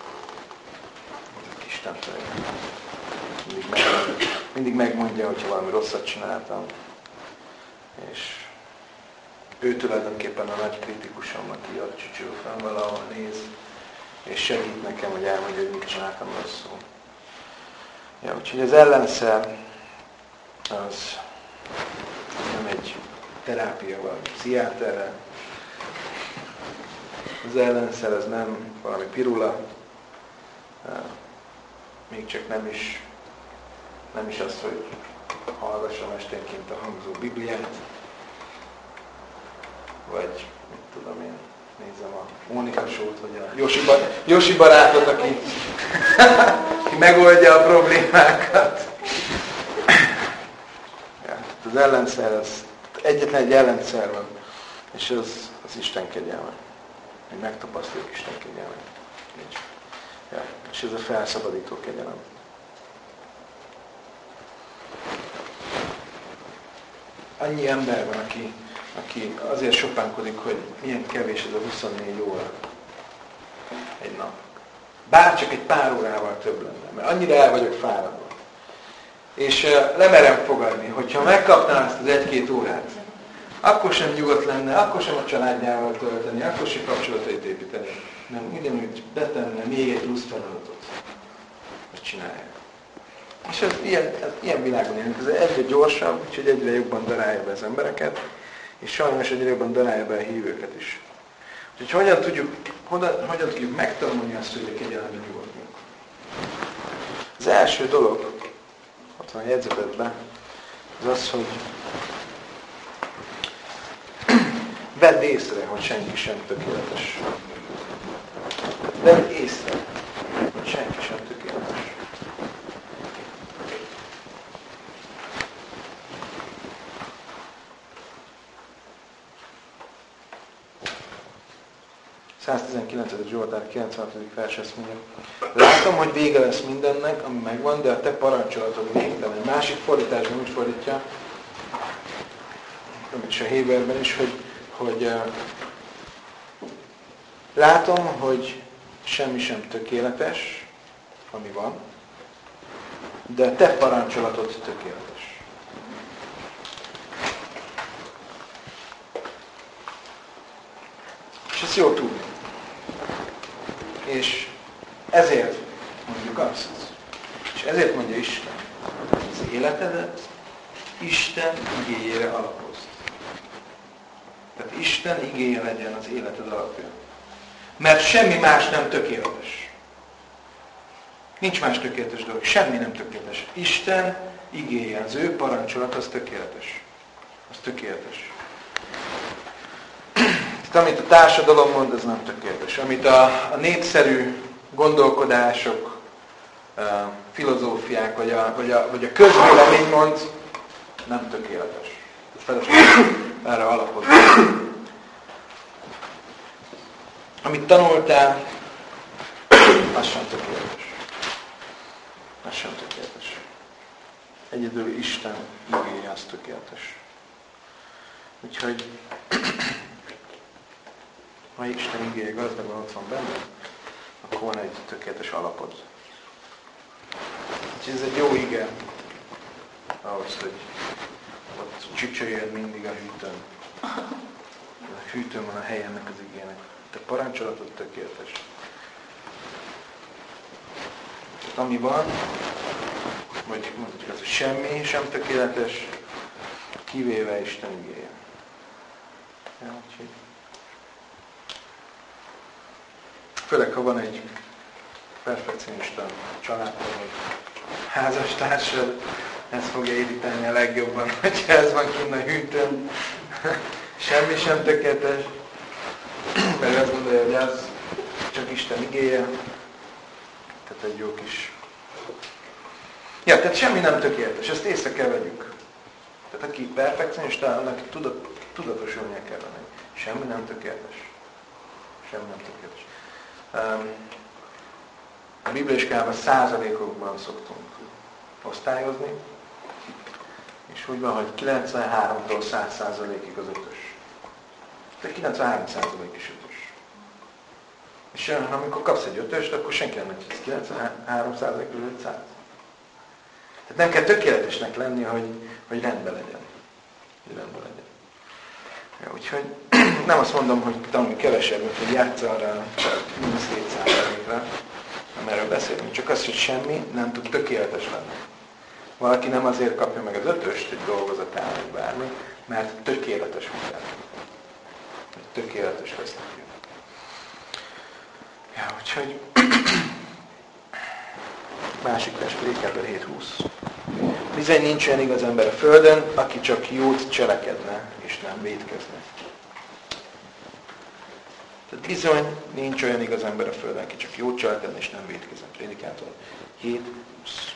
ezek Isten felé. Mindig, meg, mindig megmondja, hogyha valami rosszat csináltam. És ő tulajdonképpen a nagy kritikusom, aki ott csücsül fel valahol néz, és segít nekem, hogy elmondja, hogy mit csináltam rosszul. Ja, úgyhogy az ellenszer az nem egy terápia, vagy pszichiáterre. Az ellenszer az nem valami pirula, még csak nem is, nem is az, hogy hallgassam esténként a hangzó Bibliát, vagy mit tudom én, nézem a Mónika Show-t, vagy a Josi, bar- Josi barátot, aki, aki megoldja a problémákat. Ja, az ellenszer, az, egyetlen egy ellenszer van, és az, az Isten kegyelme. Hogy megtapasztaljuk Isten kegyelmet. Ja, és ez a felszabadító kegyelem. Annyi ember van, aki aki azért sopánkodik, hogy milyen kevés ez a huszonnégy óra egy nap. Bár csak egy pár órával több lenne, mert annyira el vagyok fáradva. És uh, lemerem fogadni, hogyha megkapnám ezt az egy-két órát, akkor sem nyugodt lenne, akkor sem a családjával tölteni, akkor sem kapcsolatait építeni, nem ugyanúgy betenne még egy plusz feladatot, hogy csinálják. És ez ilyen, ez ilyen világon élünk, ez egyre gyorsabb, úgyhogy egyre jobban darálja be az embereket, és sajnos egyre jobban darálja be a hívőket is. Úgyhogy hogyan tudjuk, hogyan, hogyan tudjuk megtanulni azt, hogy a kegyelemben nyugodjunk? Az első dolog, ott van a jegyzetedben, az az, hogy vedd észre, hogy senki sem tökéletes. Vedd észre, hogy senki sem tökéletes. száztizenkilencedik Zsoltár kilencvenhatodik vers ezt mondja. Látom, hogy vége lesz mindennek, ami megvan, de a te parancsolatod végtelen. Másik fordításban úgy fordítja, és a Héberben is, hogy hogy uh, látom, hogy semmi sem tökéletes, ami van, de a te parancsolatod tökéletes. És ezt jó tudni. És ezért mondjuk azt, és ezért mondja Isten, hogy az életedet Isten igéjére alapozd. Tehát Isten igéje legyen az életed alapja. Mert semmi más nem tökéletes. Nincs más tökéletes dolog. Semmi nem tökéletes. Isten igéje, az ő parancsolat, az tökéletes. Az tökéletes. Tehát amit a társadalom mond, az nem tökéletes. Amit a, a népszerű gondolkodások, a filozófiák, vagy a, vagy a, vagy a közvélemény mond, nem tökéletes. Ez felesleges erre alapozni. Amit tanultál, az sem tökéletes. Az sem tökéletes. Egyedül Isten igéje az tökéletes. Úgyhogy ha Isten igéje gazdagon ott van benne, akkor van egy tökéletes alapod. Úgyhogy ez egy jó ige ahhoz, hogy ott csücsöljön mindig a hűtőn. A hűtőn van a helye ennek az igének. Te parancsolatod tökéletes. Tehát ami van, vagy mondhatjuk az, hogy semmi sem tökéletes, kivéve Isten igéje. Ja, úgyhogy. Főleg, ha van egy perfekcionista családban, vagy házastársad, ez fogja irritálni a legjobban, hogyha ez van kinn a hűtőn. Semmi sem tökéletes, mert azt gondolja, hogy az csak Isten igéje. Tehát egy jó kis... Ja, tehát semmi nem tökéletes, ezt észre kell vegyük. Tehát aki perfekcionista, annak tudat, tudatosulnia kellene. Semmi nem tökéletes. Semmi nem tökéletes. Um, a bibliaiskában százalékokban szoktunk osztályozni, és úgy van, hogy kilencvenháromtól száz százalékig az ötös. Tehát kilencvenhárom százalék is ötös. És amikor kapsz egy ötöst, akkor senki nem megy, kilencvenhárom százalék ötszáz. Tehát nem kell tökéletesnek lenni, hogy, hogy rendben legyen. Hogy rendben legyen. Ja, úgyhogy nem azt mondom, hogy tanulj kevesebbet, hogy játsz arra mínusz hét százalékra, nem erről beszélünk, csak az, hogy semmi nem tud tökéletes lenni. Valaki nem azért kapja meg az ötöst egy dolgozatán, vagy bármi, mert tökéletes minden. Tökéletes lesz neki. Ja, úgyhogy másik vers, Prédikátor hét húsz. Bizony nincs olyan igaz ember a földön, aki csak jót cselekedne, és nem vétkezne. Tehát bizony nincs olyan igaz ember a földön, aki csak jót cselekedne, és nem vétkezne. Prédikátor hét húsz.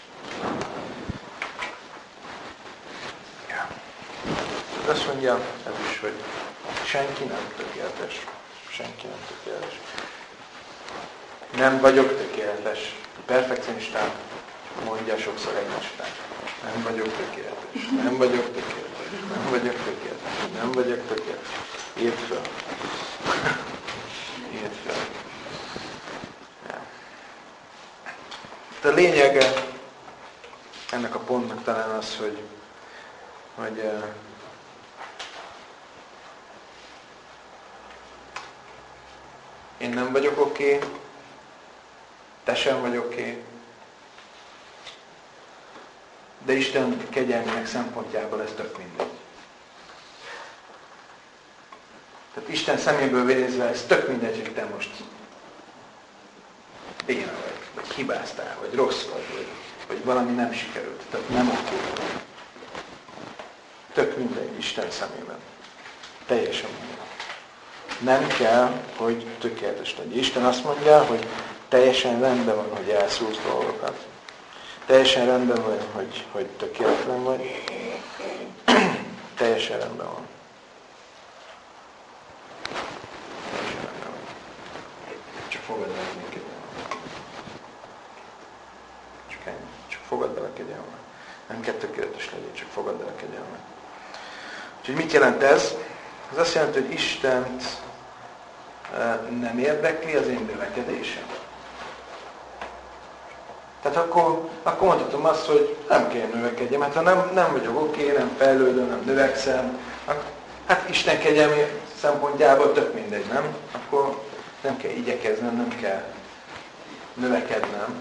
Ja. Azt mondja ez is, hogy senki nem tökéletes. Senki nem tökéletes. Nem vagyok tökéletes. Perfekcionistán mondja sokszor egymásra. Nem vagyok tökéletes. Nem vagyok tökéletes. Nem vagyok tökéletes. Nem vagyok tökéletes. Írd fel. Írd fel. Ja. De a lényege ennek a pontnak talán az, hogy, hogy uh, én nem vagyok oké, okay, te sem vagy oké, okay, de Isten kegyelmének szempontjából ez tök mindegy. Tehát Isten szeméből nézve ez tök mindegy, hogy te most béna vagy, vagy hibáztál, vagy rossz vagy, vagy, vagy valami nem sikerült. Tehát nem oké. Tök mindegy Isten szemében. Teljesen mindegy. Nem kell, hogy tökéletes legyen. Isten azt mondja, hogy teljesen rendben van, hogy elszúrsz dolgokat. Teljesen rendben van, hogy, hogy tökéletlen vagy. Teljesen rendben van. Teljesen rendben van. Csak fogadd el a kegyelmet. Csak ennyi. Csak fogadd el a kegyelmet. Nem kell tökéletes legyen, csak fogadd el a kegyelmet. Úgyhogy mit jelent ez? Ez azt jelenti, hogy Istent nem érdekli az én növekedésem. Tehát akkor, akkor mondhatom azt, hogy nem kell növekedjem, hát ha nem, nem vagyok oké, nem fejlődöm, nem növekszem, hát Isten kegyelmi szempontjából tök mindegy, nem? Akkor nem kell igyekeznem, nem kell növekednem.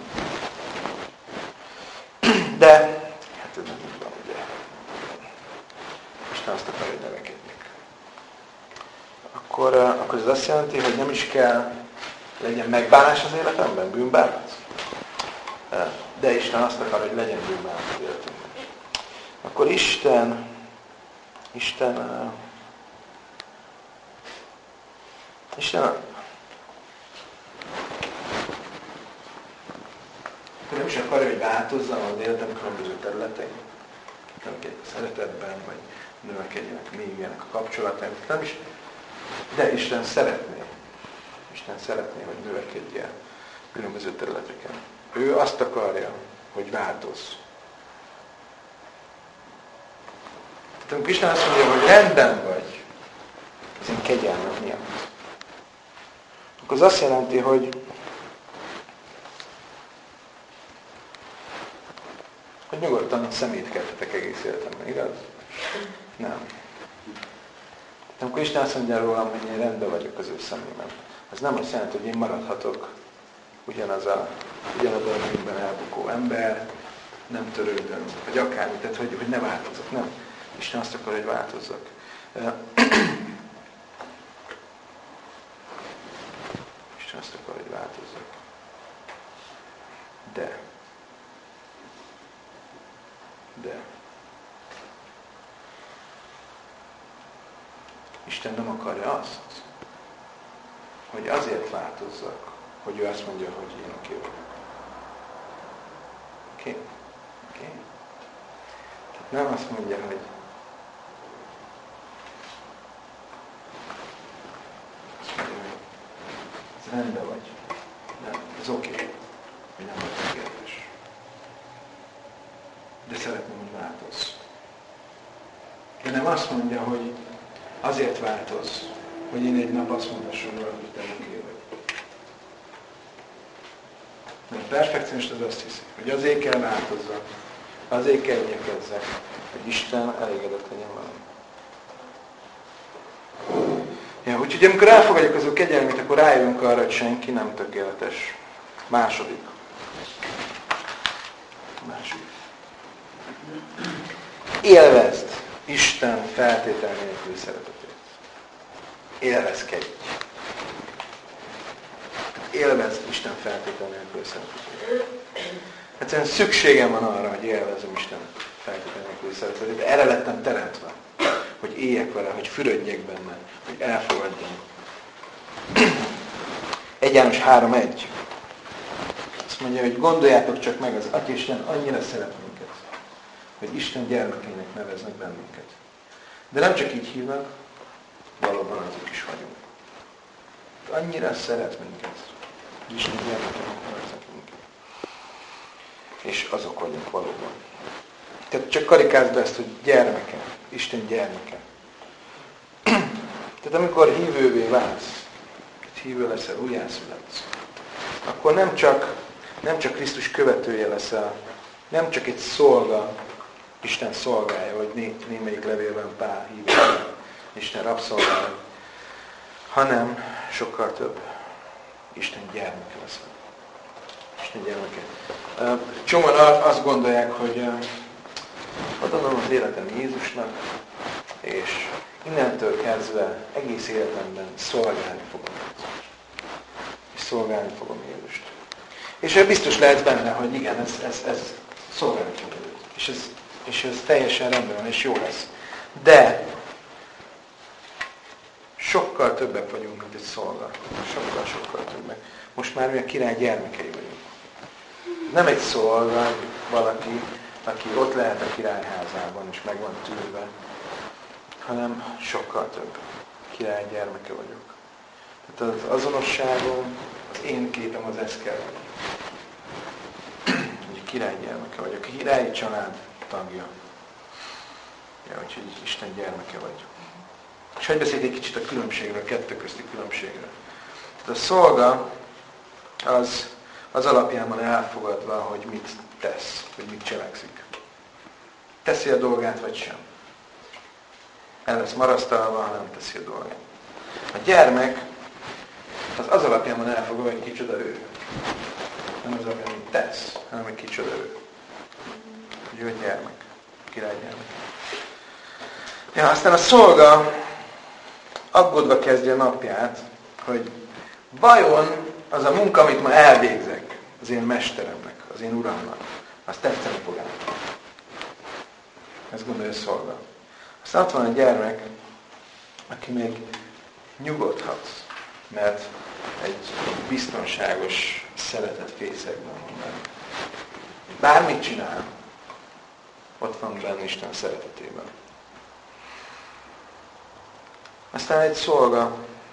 De, hát ez nem így van, ugye. Isten azt akar, hogy növekedjek. Akkor, akkor ez azt jelenti, hogy nem is kell legyen megbánás az életemben, bűnbánat. De Isten azt akar, hogy legyen bűnbánat az életemben. Akkor Isten, Isten, Isten nem is akarja, hogy változzam az életem különböző területein. Növekedjek a szeretetben, vagy növekedjenek mélyüljenek a kapcsolataim. Nem is, de Isten szeretné. Isten szeretné, hogy növekedjen különböző területeken. Ő azt akarja, hogy változz. Tehát amikor Isten azt mondja, hogy rendben vagy az én kegyelmem miatt, akkor az azt jelenti, hogy hogy nyugodtan szemétkedhetek egész életemben, igaz? Nem. De amikor Isten azt mondja rólam, hogy én rendben vagyok az ő szemében, az nem azt jelenti, hogy én maradhatok ugyanaz a, ugyanaz a bűnben elbukó ember, nem törődöm, vagy akármi, tehát hogy, hogy ne változok, nem. Isten azt akar, hogy változzak. Isten azt akar, hogy változzak. De De Isten nem akarja azt, hogy azért változzak, hogy ő azt mondja, hogy én oké vagyok. Oké? Okay? Oké? Okay? Tehát nem azt mondja, hogy azt mondja, hogy ez rendben vagy. Nem, ez oké, okay, hogy nem vagy tökéletes. De szeretném, hogy változz. De nem azt mondja, hogy azért változz, hogy én egy nap azt mondhassam, hogy te oké vagy. Mert a perfekcionista az azt hiszi, hogy azért kell változzak, azért kell igyekezzek, hogy Isten elégedett legyen velem. Ja, úgyhogy amikor elfogadjuk az ő kegyelmét, akkor rájövünk arra, hogy senki nem tökéletes. Második. Második. Élvezd Isten feltétel nélküli szeretetét. Élvezkedj. Élvezd Isten feltétel nélküli szeretetét. Egyszerűen szükségem van arra, hogy élvezzem Isten feltétel nélküli szeretetét. Erre lettem teremtve. Hogy éljek vele, hogy fürödjek benne, hogy elfogadjam. egy János három egy. Azt mondja, hogy gondoljátok csak meg, az Atya Isten annyira szeret minket, hogy Isten gyermekeinek neveznek bennünket. De nem csak így hívnak, valóban azok is vagyunk. Annyira szeret minket, hogy Isten gyermekeinek neveznek minket. És azok vagyunk valóban. Tehát csak karikázd be ezt, hogy gyermeke, Isten gyermeke. Tehát amikor hívővé válsz, hívő leszel, újjászületsz, akkor nem csak, nem csak Krisztus követője leszel, nem csak egy szolga, Isten szolgája, hogy né, némelyik levélben Pál hívja, Isten rabszolgája, hanem sokkal több. Isten gyermeke leszel. Isten gyermeke. Csomóan azt gondolják, hogy adom az életem Jézusnak, és innentől kezdve egész életemben szolgálni fogom. És szolgálni fogom Jézust. És biztos lehet benne, hogy igen, ez, ez, ez szolgálni fog őt. És ez, és ez teljesen rendben van, és jó lesz. De sokkal többek vagyunk, mint egy szolga. Sokkal, sokkal többek. Most már mi a király gyermekei vagyunk. Nem egy szolga, valaki, aki ott lehet a királyházában, és meg van tűrve, hanem sokkal több. Király gyermeke vagyok. Tehát az azonosságom, az én képem az ez kell. Hogy király gyermeke vagyok. A királyi család tagja. Ja, úgyhogy Isten gyermeke vagyok. És hogy beszéljük egy kicsit a különbségről, a kettő közti különbségről. A szolga az, az alapján van elfogadva, hogy mit tesz, hogy mit cselekszik. Teszi a dolgát, vagy sem. El lesz marasztalva, ha nem teszi a dolgát. A gyermek az az alapján van elfogadva, hogy kicsoda ő. Nem az alapján, hogy tesz, hanem hogy kicsoda ő. Hogy ő a gyermek. Királygyermek. Ja, aztán a szolga aggódva kezdi a napját, hogy vajon az a munka, amit ma elvégzek az én mesteremnek, az én uramnak, azt tetszeni fog el. Ezt gondolja a szolga. Aztán ott van a gyermek, aki még nyugodhat, mert egy biztonságos szeretet fészekben van benne. Bármit csinál, ott van benne Isten szeretetében. Aztán egy szolga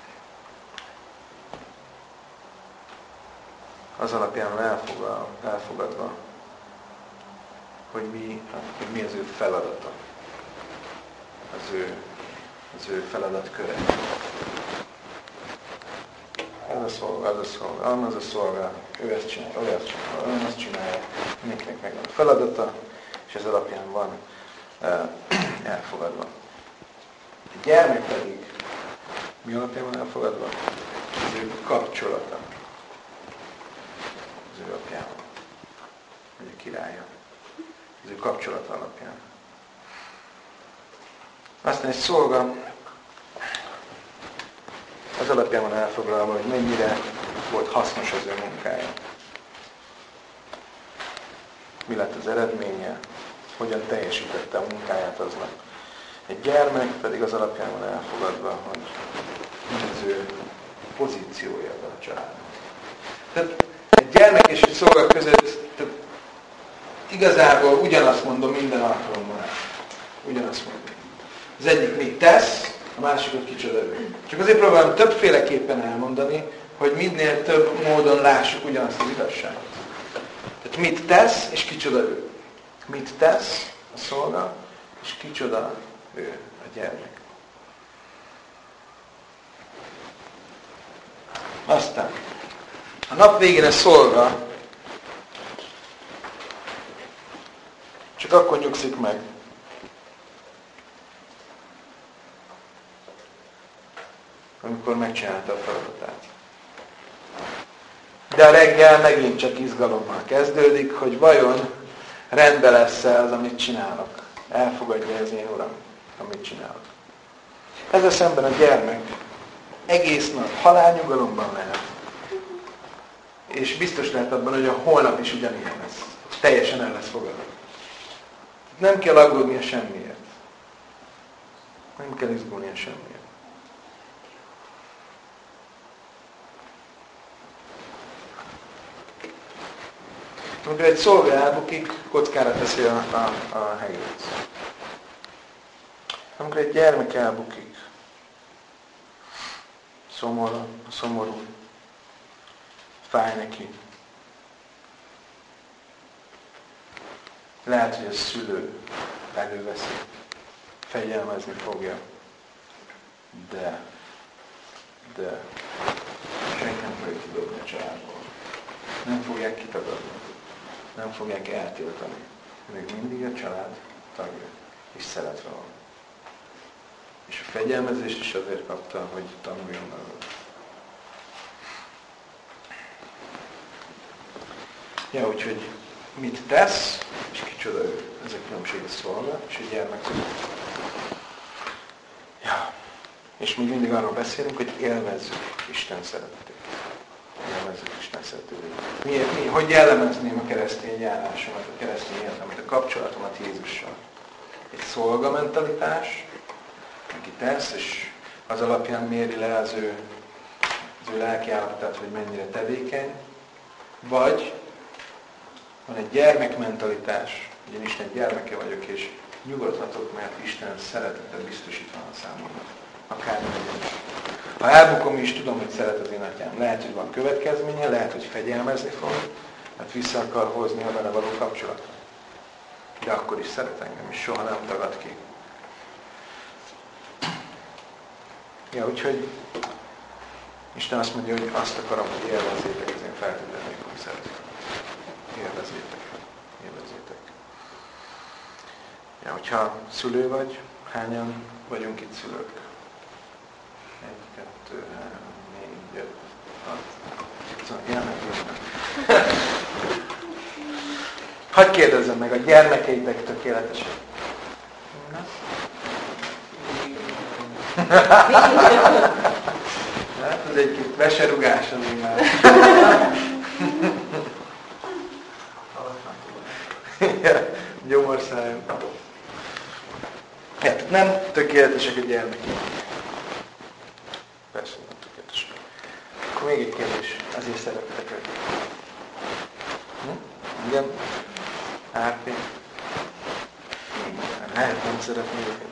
az alapján elfogadva, elfogadva hogy mi, hogy mi az ő feladata. Az ő, az ő feladatköre. Ez a szolga, az a szolga, az a szolga, ő ezt csinálja, ő ezt csinálja, ő ezt csinálja, mindenkinek megvan a feladata, és ez alapján van uh, elfogadva. A gyermek pedig mi alapján van elfogadva? Az ő kapcsolata. Az ő apjával. Vagy a királya. Az ő kapcsolata alapján. Aztán egy szolga az alapján van elfoglalva, hogy mennyire volt hasznos az ő munkája. Mi lett az eredménye, hogyan teljesítette a munkáját aznap. Egy gyermek pedig az alapján van elfogadva, hogy mi az ő pozíciója a családban. Tehát egy gyermek és egy szolga között tehát igazából ugyanazt mondom minden alkalommal. Ugyanazt mondom. Az egyik mit tesz, a másik, hogy kicsoda ő. Csak azért próbálom többféleképpen elmondani, hogy minél több módon lássuk ugyanazt az igazságot. Tehát mit tesz, és kicsoda ő. Mit tesz a szolga, és kicsoda ő, a gyermek. Aztán, a nap végén a szolga csak akkor nyugszik meg, amikor megcsinálta a feladatát. De a reggel megint csak izgalommal kezdődik, hogy vajon rendben lesz-e az, amit csinálok. Elfogadja az én Uram, amit csinálok. Ezzel szemben a gyermek egész nap halálnyugalomban lehet. És biztos lehet abban, hogy a holnap is ugyanilyen lesz. Teljesen el lesz fogadva. Nem kell aggódnia semmiért. Nem kell izgulnia semmiért. Amikor egy szolga elbukik, kockára teszi a, a, a helyét. Amikor egy gyermek elbukik, szomorú, szomorú, fáj neki. Lehet, hogy a szülő előveszi, fegyelmezni fogja, de, de senki nem fogja kidobni a családból. Nem fogják kitagadni. Nem fogják eltiltani. Még mindig a család tagja, és szeretve van. És a fegyelmezést is azért kapta, hogy tanuljon belőle. Ja, úgyhogy mit tesz, és kicsoda ő. Ez a különbség a szolga, és a gyermek között. Ja. És még mindig arról beszélünk, hogy élvezzük Isten szeretetét. Élvezzük Isten szeretetét. Miért? Mi? Hogy jellemezném a keresztény járásomat, a keresztény életemet, a kapcsolatomat Jézussal? Egy szolgamentalitás, aki tesz, és az alapján méri le az ő, az ő lelkiállapotát, hogy mennyire tevékeny. Vagy van egy gyermekmentalitás, hogy én Isten gyermeke vagyok, és nyugodhatok, mert Isten szeretete biztosít van a számomra. Akármi legyen is. Ha elbukom is, tudom, hogy szeret az én atyám. Lehet, hogy van következménye, lehet, hogy fegyelmezni fog, mert vissza akar hozni a vele való kapcsolatot. De akkor is szeret engem, és soha nem tagad ki. Ja, úgyhogy Isten azt mondja, hogy azt akarom, hogy élvezzétek az én feltétlenül szeretet. Élvezzétek. Élvezzétek. Ja, hogyha szülő vagy, hányan vagyunk itt szülők? Egy, kettő, három, négy, öt, hat. Szóval ilyenek jönnek. Hadd kérdezzem meg, a gyermekeitek tökéletesek? Hát, ez egy kis veserugás az már. Gyomorszájon. Hát, nem tökéletesek a gyermekek. Persze, nem tökéletesek. Akkor még egy kérdés. Azért szerettek őket. Hm? Igen? Árpi? Lehet nem szeretni őket.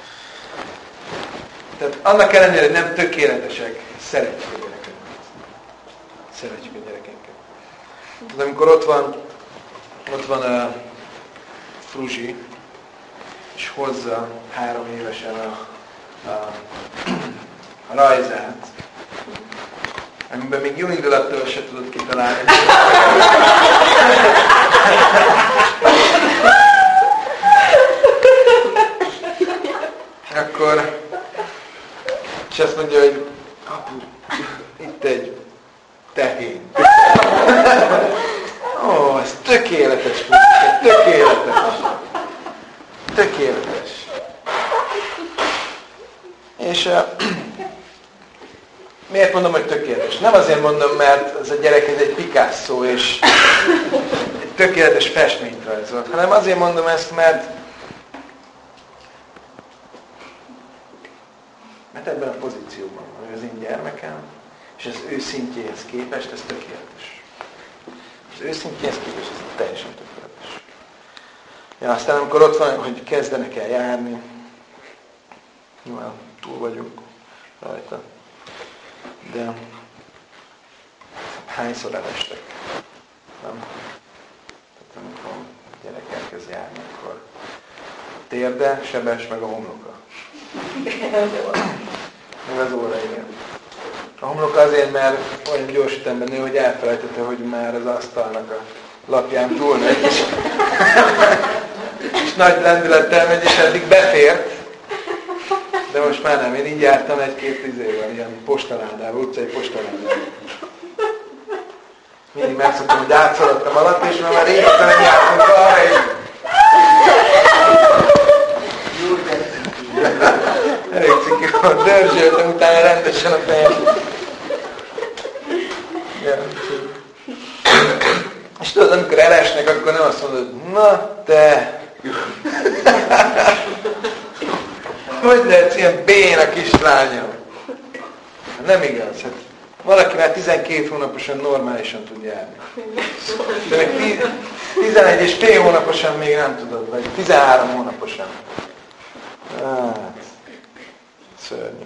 Tehát annak ellenére, hogy nem tökéletesek, szeretjük a gyerekeket. Szeretjük a gyerekeket. De amikor ott van, ott van a Fruzsi, és hozza három évesen a, a, a rajzát, amiben még Unidulattal se tudod kitalálni. Akkor és azt mondja, hogy apu, itt egy tehén. Ó, ez tökéletes, tökéletes. Tökéletes. És uh, miért mondom, hogy tökéletes? Nem azért mondom, mert ez a gyerek ez egy Picasso, és egy tökéletes festményt rajzolt, hanem azért mondom ezt, mert mert ebben a pozícióban van, hogy az én gyermekem, és az ő szintjéhez képest ez tökéletes. Az ő szintjéhez képest ez teljesen tökéletes. Ja, aztán amikor ott van, hogy kezdenek el járni, nyilván túl vagyunk rajta, de hányszor elestek? Nem? Tehát amikor a gyerek elkezd járni, akkor a térde, sebes, meg a homloka. Meg az óra, igen. A homlok azért, mert olyan gyors ütemben nő, hogy elfelejtette, hogy már az asztalnak a lapján túlmegy, és, és nagy lendülettel megy, és eddig befért. De most már nem, én így jártam egy-két izével, ilyen postaládával, utcai postaládával. Mindig megszoktam, hogy átszaladtam alatt, és már régóta nem jártunk arra, és elég cikki volt, dörzsöltem utána rendesen a fejem. Ja, és tudod, amikor elesnek, akkor nem azt mondod, na te! Hogy lehetsz ilyen béna kislányom? Nem igaz. Hát valaki már tizenkét hónaposan normálisan tud járni. De még tizenegy és fél hónaposan még nem tudod, vagy tizenhárom hónaposan. Hát, szörnyű.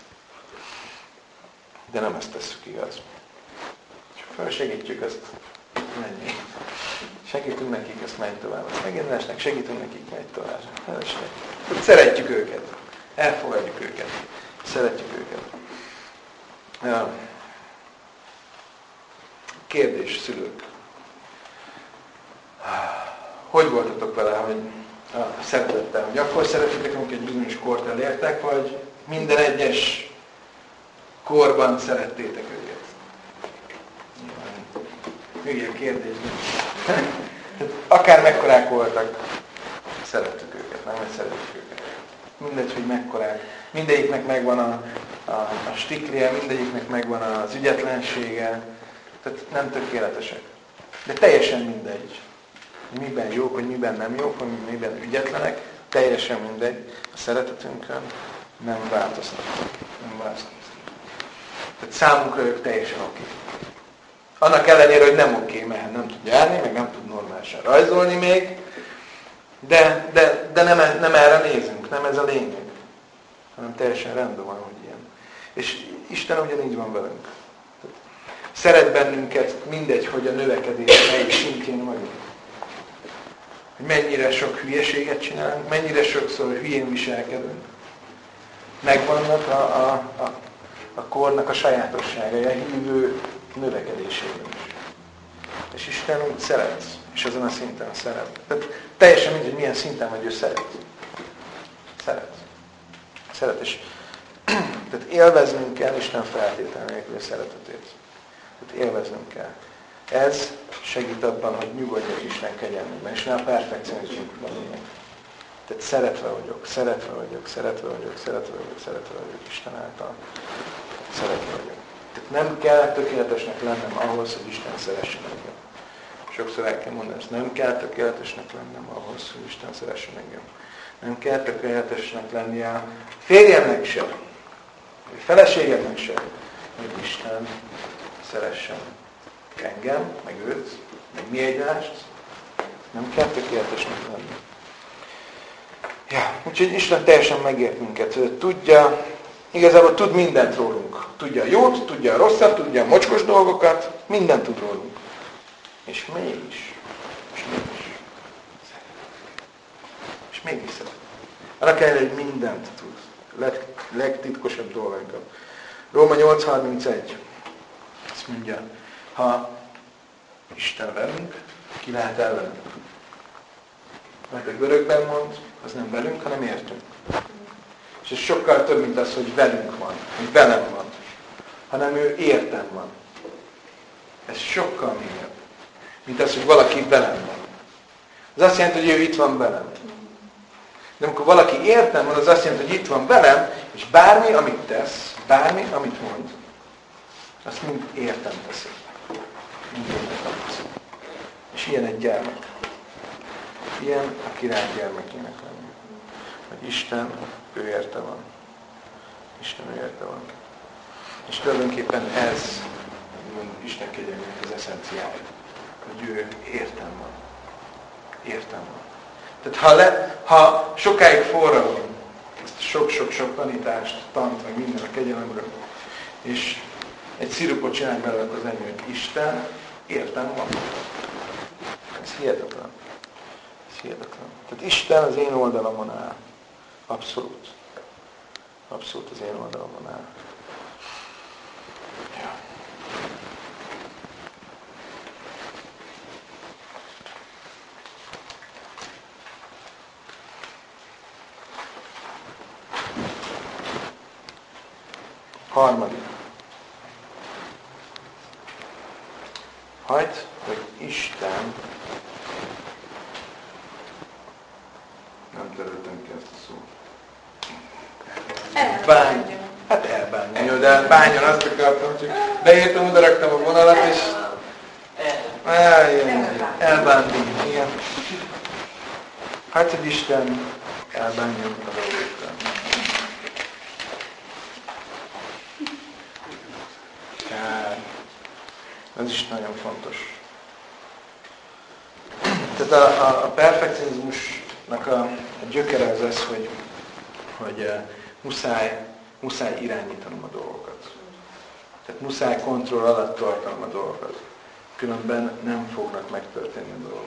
De nem ezt tesszük, igaz. Csak felsegítjük ezt, menjél. Segítünk nekik, ezt menj tovább. Azt megint esnek, segítünk nekik, menj tovább. Szeretjük őket. Elfogadjuk őket. Szeretjük őket. Ja. Kérdés, szülők. Hogy voltatok vele, hogy a szeretettel, hogy akkor szeretitek, amikor egy bizonyos kort elértek, vagy minden egyes korban szerettétek őket? Hülye kérdés. Akár mekkorák voltak, szerettük őket, nem, hogy szeretjük őket. Mindegy, hogy mekkorák. Mindegyiknek megvan a, a, a stiklie, mindegyiknek megvan az ügyetlensége. Tehát nem tökéletesek. De teljesen mindegy. Miben jók, hogy miben nem jók, hogy miben ügyetlenek, teljesen mindegy. A szeretetünkön nem változtatnak. Nem változtatnak. Tehát számunkra ők teljesen oké. Annak ellenére, hogy nem oké, mert nem tud járni, meg nem tud normálisan rajzolni még, de, de, de nem, nem erre nézünk, nem ez a lényeg. Hanem teljesen rendben van, hogy ilyen. És Isten ugyanígy van velünk. Szeret bennünket, mindegy, hogy a növekedés melyik szintjén vagyunk. Hogy mennyire sok hülyeséget csinálunk, mennyire sokszor hülyén viselkedünk. Megvannak a, a, a a kornak a sajátosságai, a hívő növekedésében is. És Isten úgy szeret, és azon a szinten szeret. Tehát teljesen mindegy, hogy milyen szinten vagy, ő szeret. Szeret. Szeret, és tehát élveznünk kell Isten feltétel nélkül szeretetét. Tehát élveznünk kell. Ez segít abban, hogy nyugodjak Isten kegyelmében, és ne a perfekcionizmusban legyek. Tehát szeretve vagyok, szeretve vagyok, szeretve vagyok, szeretve vagyok, szeretve vagyok Isten által. Szeretve vagyok. Tehát nem kell tökéletesnek lennem ahhoz, hogy Isten szeressen engem. Sokszor el kell mondani, ezt nem kell tökéletesnek lennem ahhoz, hogy Isten szeressen engem. Nem kell tökéletesnek lennie a férjemnek se, vagy feleségemnek se, hogy Isten szeressen engem, meg őt, meg mi egymást. Nem kell tökéletesnek lenni. Ja, úgyhogy Isten teljesen megért minket. Tudja, igazából tud mindent rólunk. Tudja a jót, tudja a rosszat, tudja a mocskos dolgokat, mindent tud rólunk. És mégis, és mégis és mégis szeret. Annak ellenére, hogy mindent tud. Leg, legtitkosabb dolgainkat. Róma nyolc harmincegy. Azt mondja, ha Isten velünk, ki lehet ellenünk? Mert a görögben mond, az nem velünk, hanem értünk. És ez sokkal több, mint az, hogy velünk van, hogy velem van, hanem ő értem van. Ez sokkal mélyebb, mint az, hogy valaki velem van. Ez azt jelenti, hogy ő itt van velem. De amikor valaki értem van, az azt jelenti, hogy itt van velem, és bármi, amit tesz, bármi, amit mond, azt mind értem teszi. Mind értem teszi. És ilyen egy gyermek. Ilyen a király gyermekének lenni. Hogy Isten, ő érte van. Isten, ő érte van. És tulajdonképpen ez, Isten kegyelmének az eszenciája. Hogy ő értem van. Értem van. Tehát ha, le, ha sokáig forralom ezt sok-sok-sok tanítást, tant, meg minden a kegyelemről, és egy szirupot csinálj belőle, az ennyi, hogy Isten értem van. Ez hihetetlen. Ez hihetetlen. Tehát Isten az én oldalamon áll. Abszolút. Abszolút az én oldalamon áll. Ja. Harmadik. Hagyd, hogy Isten, nem töröltem ki ezt a szót. Bány. Hát elbánja, de bányon azt akartam, csak leírtam, oda raktam a vonalat, és elbánni. Igen. Hagyd, hogy Isten elbánjon a dolgokkal. Ez is nagyon fontos. Tehát a, a, a perfekcionizmusnak a, a gyökere az az, hogy, hogy uh, muszáj, muszáj irányítanom a dolgokat. Tehát muszáj kontroll alatt tartanom a dolgokat. Különben nem fognak megtörténni a dolgok.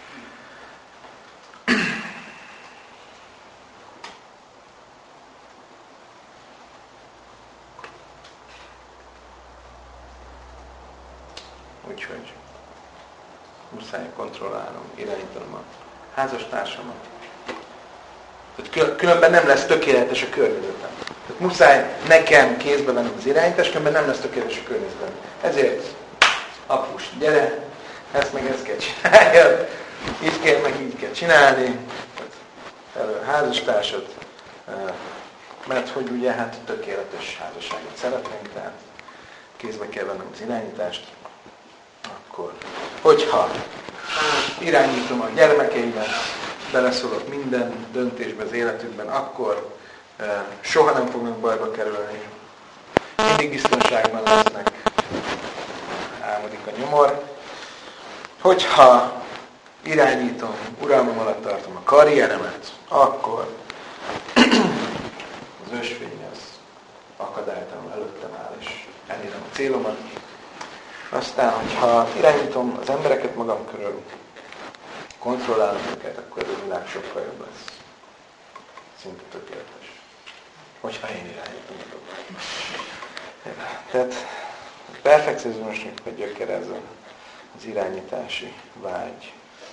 Úgyhogy muszáj kontrollálnom, irányítanom a házastársamat. Tehát különben nem lesz tökéletes a környezetem. Tehát muszáj nekem kézbe vennem az irányítást, különben nem lesz tökéletes a környezetem. Ezért, apus, gyere, ezt meg ezt kell csináljad, így kell, meg így kell csinálni. Elő a házastársad, mert hogy ugye hát tökéletes házasságot szeretnénk, tehát kézbe kell vennem az irányítást. Akkor, hogyha irányítom a gyermekeimet, beleszólok minden döntésbe az életükben, akkor e, soha nem fognak bajba kerülni. Mindig biztonságban lesznek. Álmodik a nyomor. Hogyha irányítom, uralmam alatt tartom a karrieremet, akkor az ösvény az akadálytalanul előttem áll, és elérem a célomat. Aztán, hogyha irányítom az embereket magam körül, kontrollálom őket, akkor a világ sokkal jobb lesz. Szinte tökéletes. Hogyha én irányítom a dolgokat. Tehát a perfekcionizmusnak a gyökere ez az irányítási vágy.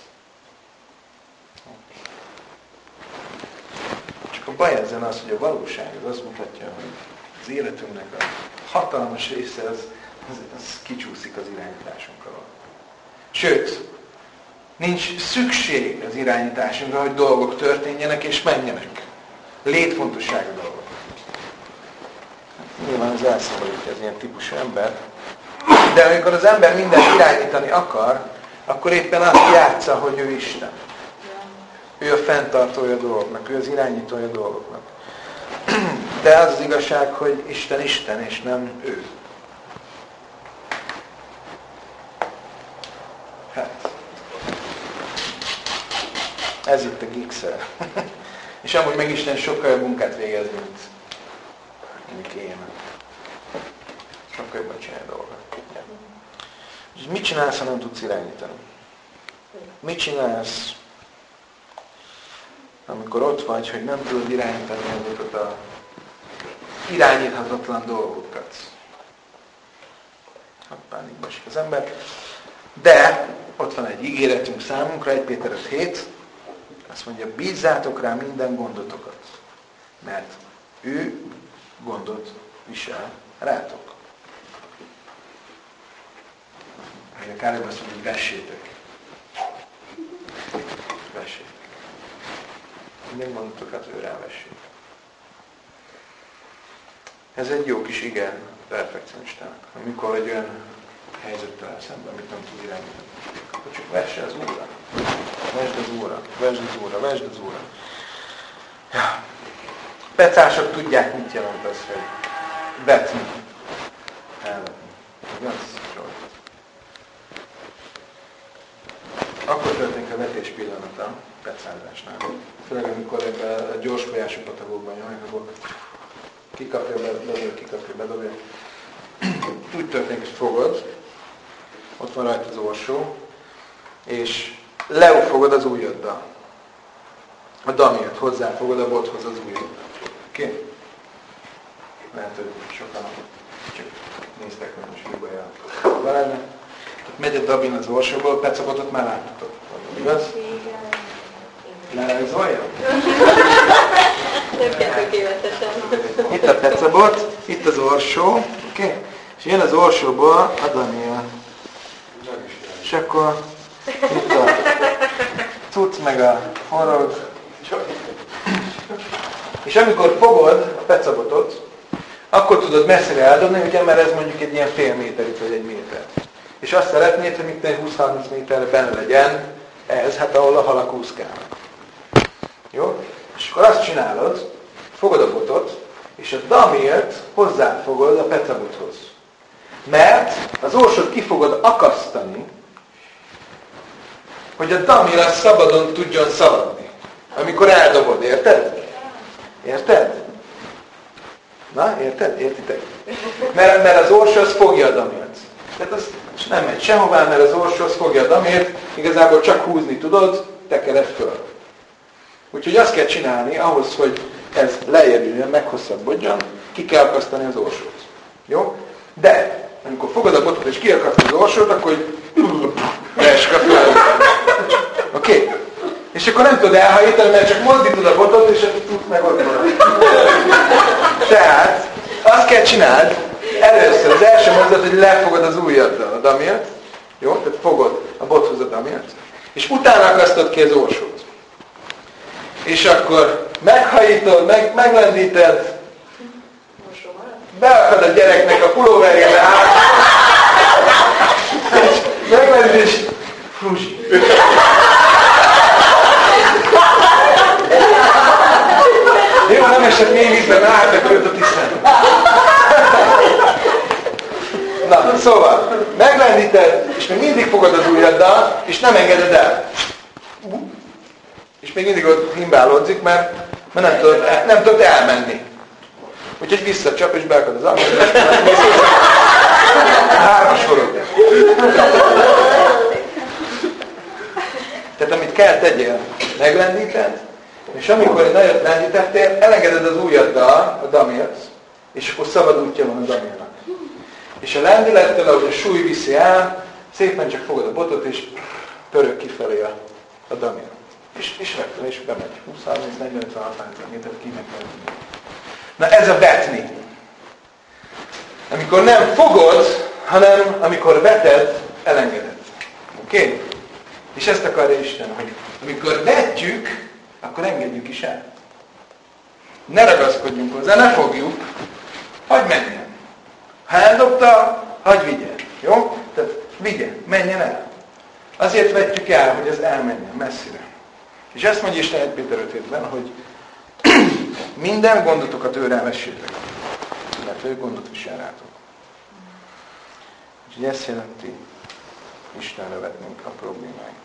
Csak a baj ezen az, hogy a valóság az azt mutatja, hogy az életünknek a hatalmas része az, az, az kicsúszik az irányításunkról. Sőt, nincs szükség az irányításunkra, hogy dolgok történjenek és menjenek. Létfontosságú dolgok. Nyilván ez elszabadítja az ilyen típusú ember. De amikor az ember mindent irányítani akar, akkor éppen azt játsza, hogy ő Isten. Ő a fenntartója a dolgoknak, ő az irányítója a dolgoknak. De az az igazság, hogy Isten Isten, és nem ő. Hát. Ez itt a gigszer. És amúgy meg Isten sokkal jobb munkát végez, mint mondjuk én. Sokkal jobban csinálja dolgokat. Ja. És mit csinálsz, ha nem tudsz irányítani? Mit csinálsz, amikor ott vagy, hogy nem tudod irányítani azokat a irányíthatatlan dolgokat? Hát pánikba esik az ember. De ott van egy ígéretünk számunkra, egy Péter öt hét. Azt mondja, bízzátok rá minden gondotokat, mert ő gondot visel rátok. Még akár azt mondja, hogy vessétek. Vessétek. Minden gondotokat ő rávessék. Ez egy jó kis igen perfekcionistának. Amikor egy olyan helyzettel áll szemben, amit nem tud irányítani. Akkor csak vesse az Úrra. Vesd az Úrra, vesd az Úrra, vesd az Úrra. Ja. Pecások tudják, mit jelent az, hogy vetni. Elvetni. Igaz? Akkor történik a vetés pillanata pecázásnál. Főleg amikor ebben a gyors folyású patagokban nyomják, akkor kikapja, bedobja, kikapja, bedobja. Úgy történik, hogy fogod, ott van rajta az orsó, és leufogod az ujjaddal. A damilt hozzáfogod a bothoz az ujjaddal. Oké? Okay? Lehet, hogy sokan csak néztek, hogy most mi baja veled. Megy a dabin az orsóból, a pecabotot már láthatod. Igaz? Lerajzolja?
Nem kell tökéletesen.
Itt a pecabot, itt az orsó, oké? Okay? És jön az orsóból a damil. És akkor itt a cucc meg a forrog. És amikor fogod a pecabotot, akkor tudod messzire eldobni, ugye, mert ez mondjuk egy ilyen fél méterit vagy egy méter. És azt szeretnéd, hogy mint húsz-harminc méterre benne legyen ez, hát ahol a halak úszkálnak. Jó? És akkor azt csinálod, fogod a botot, és a damilt hozzáfogod a pecabothoz. Mert az orsót ki fogod akasztani, hogy a damil az szabadon tudjon szaladni. Amikor eldobod, érted? Érted? Na, érted? Értitek? Mert, mert az orsó az fogja a damilt. Tehát az nem megy sehová, mert az orsó az fogja a damilt, igazából csak húzni tudod, tekered föl. Úgyhogy azt kell csinálni, ahhoz, hogy ez lejjebb meghosszabbodjon, ki kell akasztani az orsót. Jó? De, amikor fogod a botot és kiakasztod az orsót, akkor leesik a föl. Oké? Okay? És akkor nem tudod elhajítani, mert csak mozdítod a botot, és tud meg ott marad. Tehát, azt kell csináld, először az első mozdulat, hogy lefogod az ujjaddal a damilt, jó? Tehát fogod a bothoz a damilt, és utána akasztod ki az orsót. És akkor meghajítod, meg, meglendíted, beakad a gyereknek a pulóverjébe át, és meglendíted, és fruzsi. Jó, nem esett mély vízben, mert átbekölt a tisztán. Na, szóval, meglendíted, és még mindig fogod az ujjaddal, és nem engeded el. És még mindig ott himbálódzik, mert, mert nem, tudod, nem tudod elmenni. Úgyhogy visszacsap, és beakad az ablak, és hármas forog. Tehát amit kell tegyél, meglendíted, és amikor nagyot lendítettél, elengeded az ujjaddal a damilt, És akkor szabad útja van a Danielnak. És a lendülettel, ahogy a súly viszi el, szépen csak fogod a botot, és török kifelé a, a Daniel. És, és repül, és bemegy. húsz, harminc, negyven, ötven, hatvan métert ki meg kell. Na ez a vetni. Amikor nem fogod, hanem amikor veted, elengeded. Oké? Okay? És ezt akarja Isten, hogy amikor vetjük, akkor engedjük is el. Ne ragaszkodjunk hozzá, ne fogjuk, hagyd menjen. Ha eldobta, hagyd vigyen. Jó? Tehát vigyen, menjen el. Azért vetjük el, hogy ez elmenjen messzire. És ezt mondja Isten egy Péter öt hétben, hogy minden gondotokat őre vessétek. Mert ő gondot visel rátok. Úgyhogy ezt jelenti Istenre vetnünk a problémáinkat.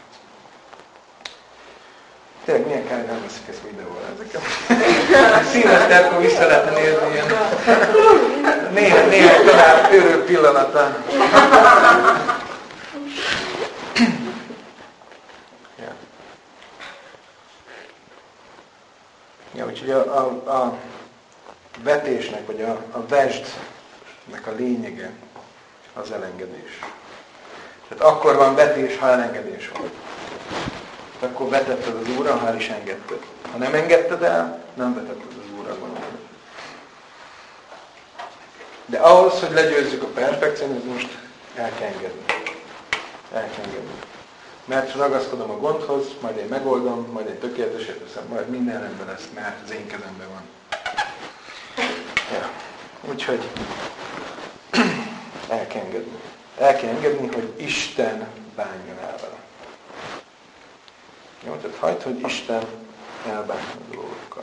Tényleg milyen kár, hogy nem veszik ezt videóra ezeket. Színezte, akkor vissza lehetne nézni ilyen néhány, néhány tanár őrő pillanata. Ja. Ja, úgyhogy a, a, a vetésnek, vagy a, a vesdnek a lényege az elengedés. Tehát akkor van vetés, ha elengedés van. Akkor vetetted az Úrra, ha el is engedted. Ha nem engedted el, nem vetetted az Úrra gondolod. De ahhoz, hogy legyőzzük a perfekcionizmust, el kell engedni. El kell engedni. Mert ragaszkodom a gondhoz, majd én megoldom, majd én tökéleteset teszem, majd minden rendben lesz, mert az én kezemben van. Ja. Úgyhogy el kell engedni. El kell engedni, hogy Isten bánjon el vele. Jó, tehát hagyd, hogy Isten elbánjon a dolgokkal.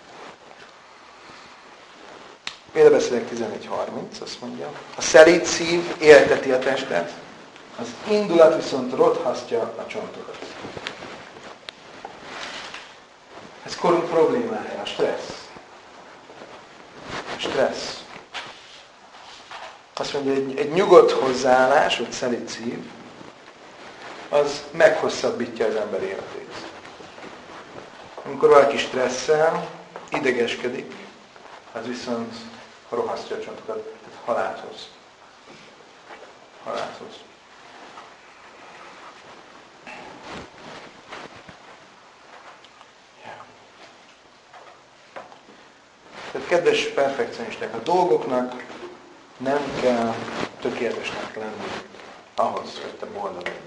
Példabeszédek tizenegy harminc azt mondja, a szelíd szív élteti a testet, az indulat viszont rothasztja a csontokat. Ez korunk problémája, a stressz. A stressz. Azt mondja, egy, egy nyugodt hozzáállás, vagy szelíd szív, az meghosszabbítja az ember életét. Amikor valaki stresszel, idegeskedik, az viszont rohasztja a csontokat, tehát halálhoz. Halálhoz. Yeah. Tehát kedves perfekcionisták, a dolgoknak nem kell tökéletesnek lenni ahhoz, hogy te boldog legyél.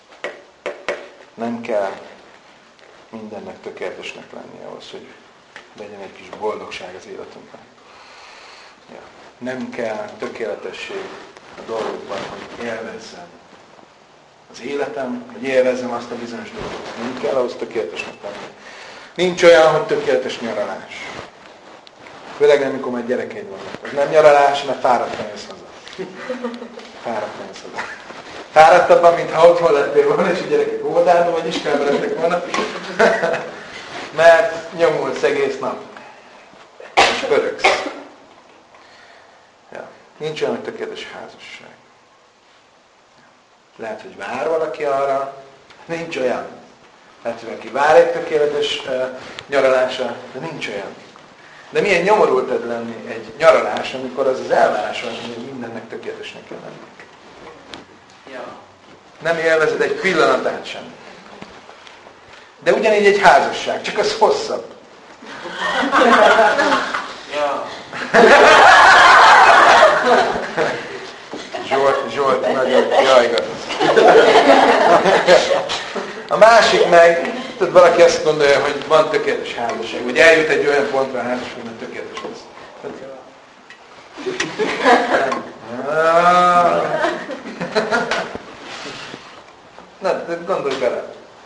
Nem kell mindennek tökéletesnek lenni ahhoz, hogy legyen egy kis boldogság az életünkben. Ja. Nem kell tökéletesség a dolgokban, hogy élvezzem az életem, hogy élvezzem azt a bizonyos dolgot. Nem kell ahhoz tökéletesnek lenni. Nincs olyan, hogy tökéletes nyaralás. Főleg nem, amikor már gyerekeid vannak. Ez nem nyaralás, mert fáradtan jössz haza. Fáradtan jössz haza. Fáradtabban, mintha otthon lettél volna, és a gyerekek óvodában, vagy iskolában lettek volna. Mert nyomulsz egész nap. És pöröksz. Ja. Nincs olyan, hogy tökéletes házasság. Lehet, hogy vár valaki arra. Nincs olyan. Lehet, hogy valaki vár egy tökéletes uh, nyaralásra, de nincs olyan. De milyen nyomorultad lenni egy nyaralás, amikor az az elvárás van, hogy mindennek tökéletesnek kell lenni. Ja. Nem élvezed egy pillanatát sem. De ugyanígy egy házasság, csak az hosszabb. Ja. Zsolt, Zsolt, nagyon, jaj, igaz. A másik meg, tudod, valaki azt gondolja, hogy van tökéletes házasság, vagy eljut egy olyan pontra a házasság, hogy tökéletes lesz. Na, de gondolj bele.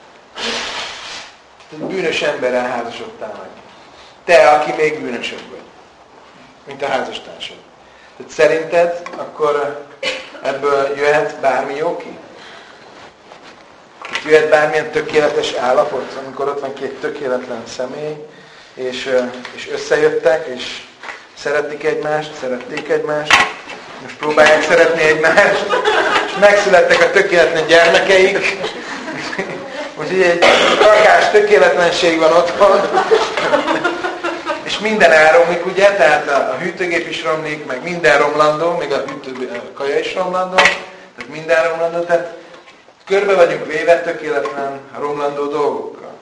Bűnös emberrel házasodtál meg. Te, aki még bűnösebb vagy, mint a házastársad. Tehát szerinted akkor ebből jöhet bármi jó ki? Jöhet bármilyen tökéletes állapot, amikor ott van két tökéletlen személy, és, és összejöttek, és szeretik egymást, szerették egymást, most próbálják szeretni egymást, és megszülettek a tökéletlen gyermekeik, úgyhogy egy rakás tökéletlenség van otthon, és minden elromlik, ugye, tehát a, a hűtőgép is romlik, meg minden romlandó, még a, hűtő, a kaja is romlandó, tehát minden romlandó, tehát körbe vagyunk véve tökéletlen romlandó dolgokkal.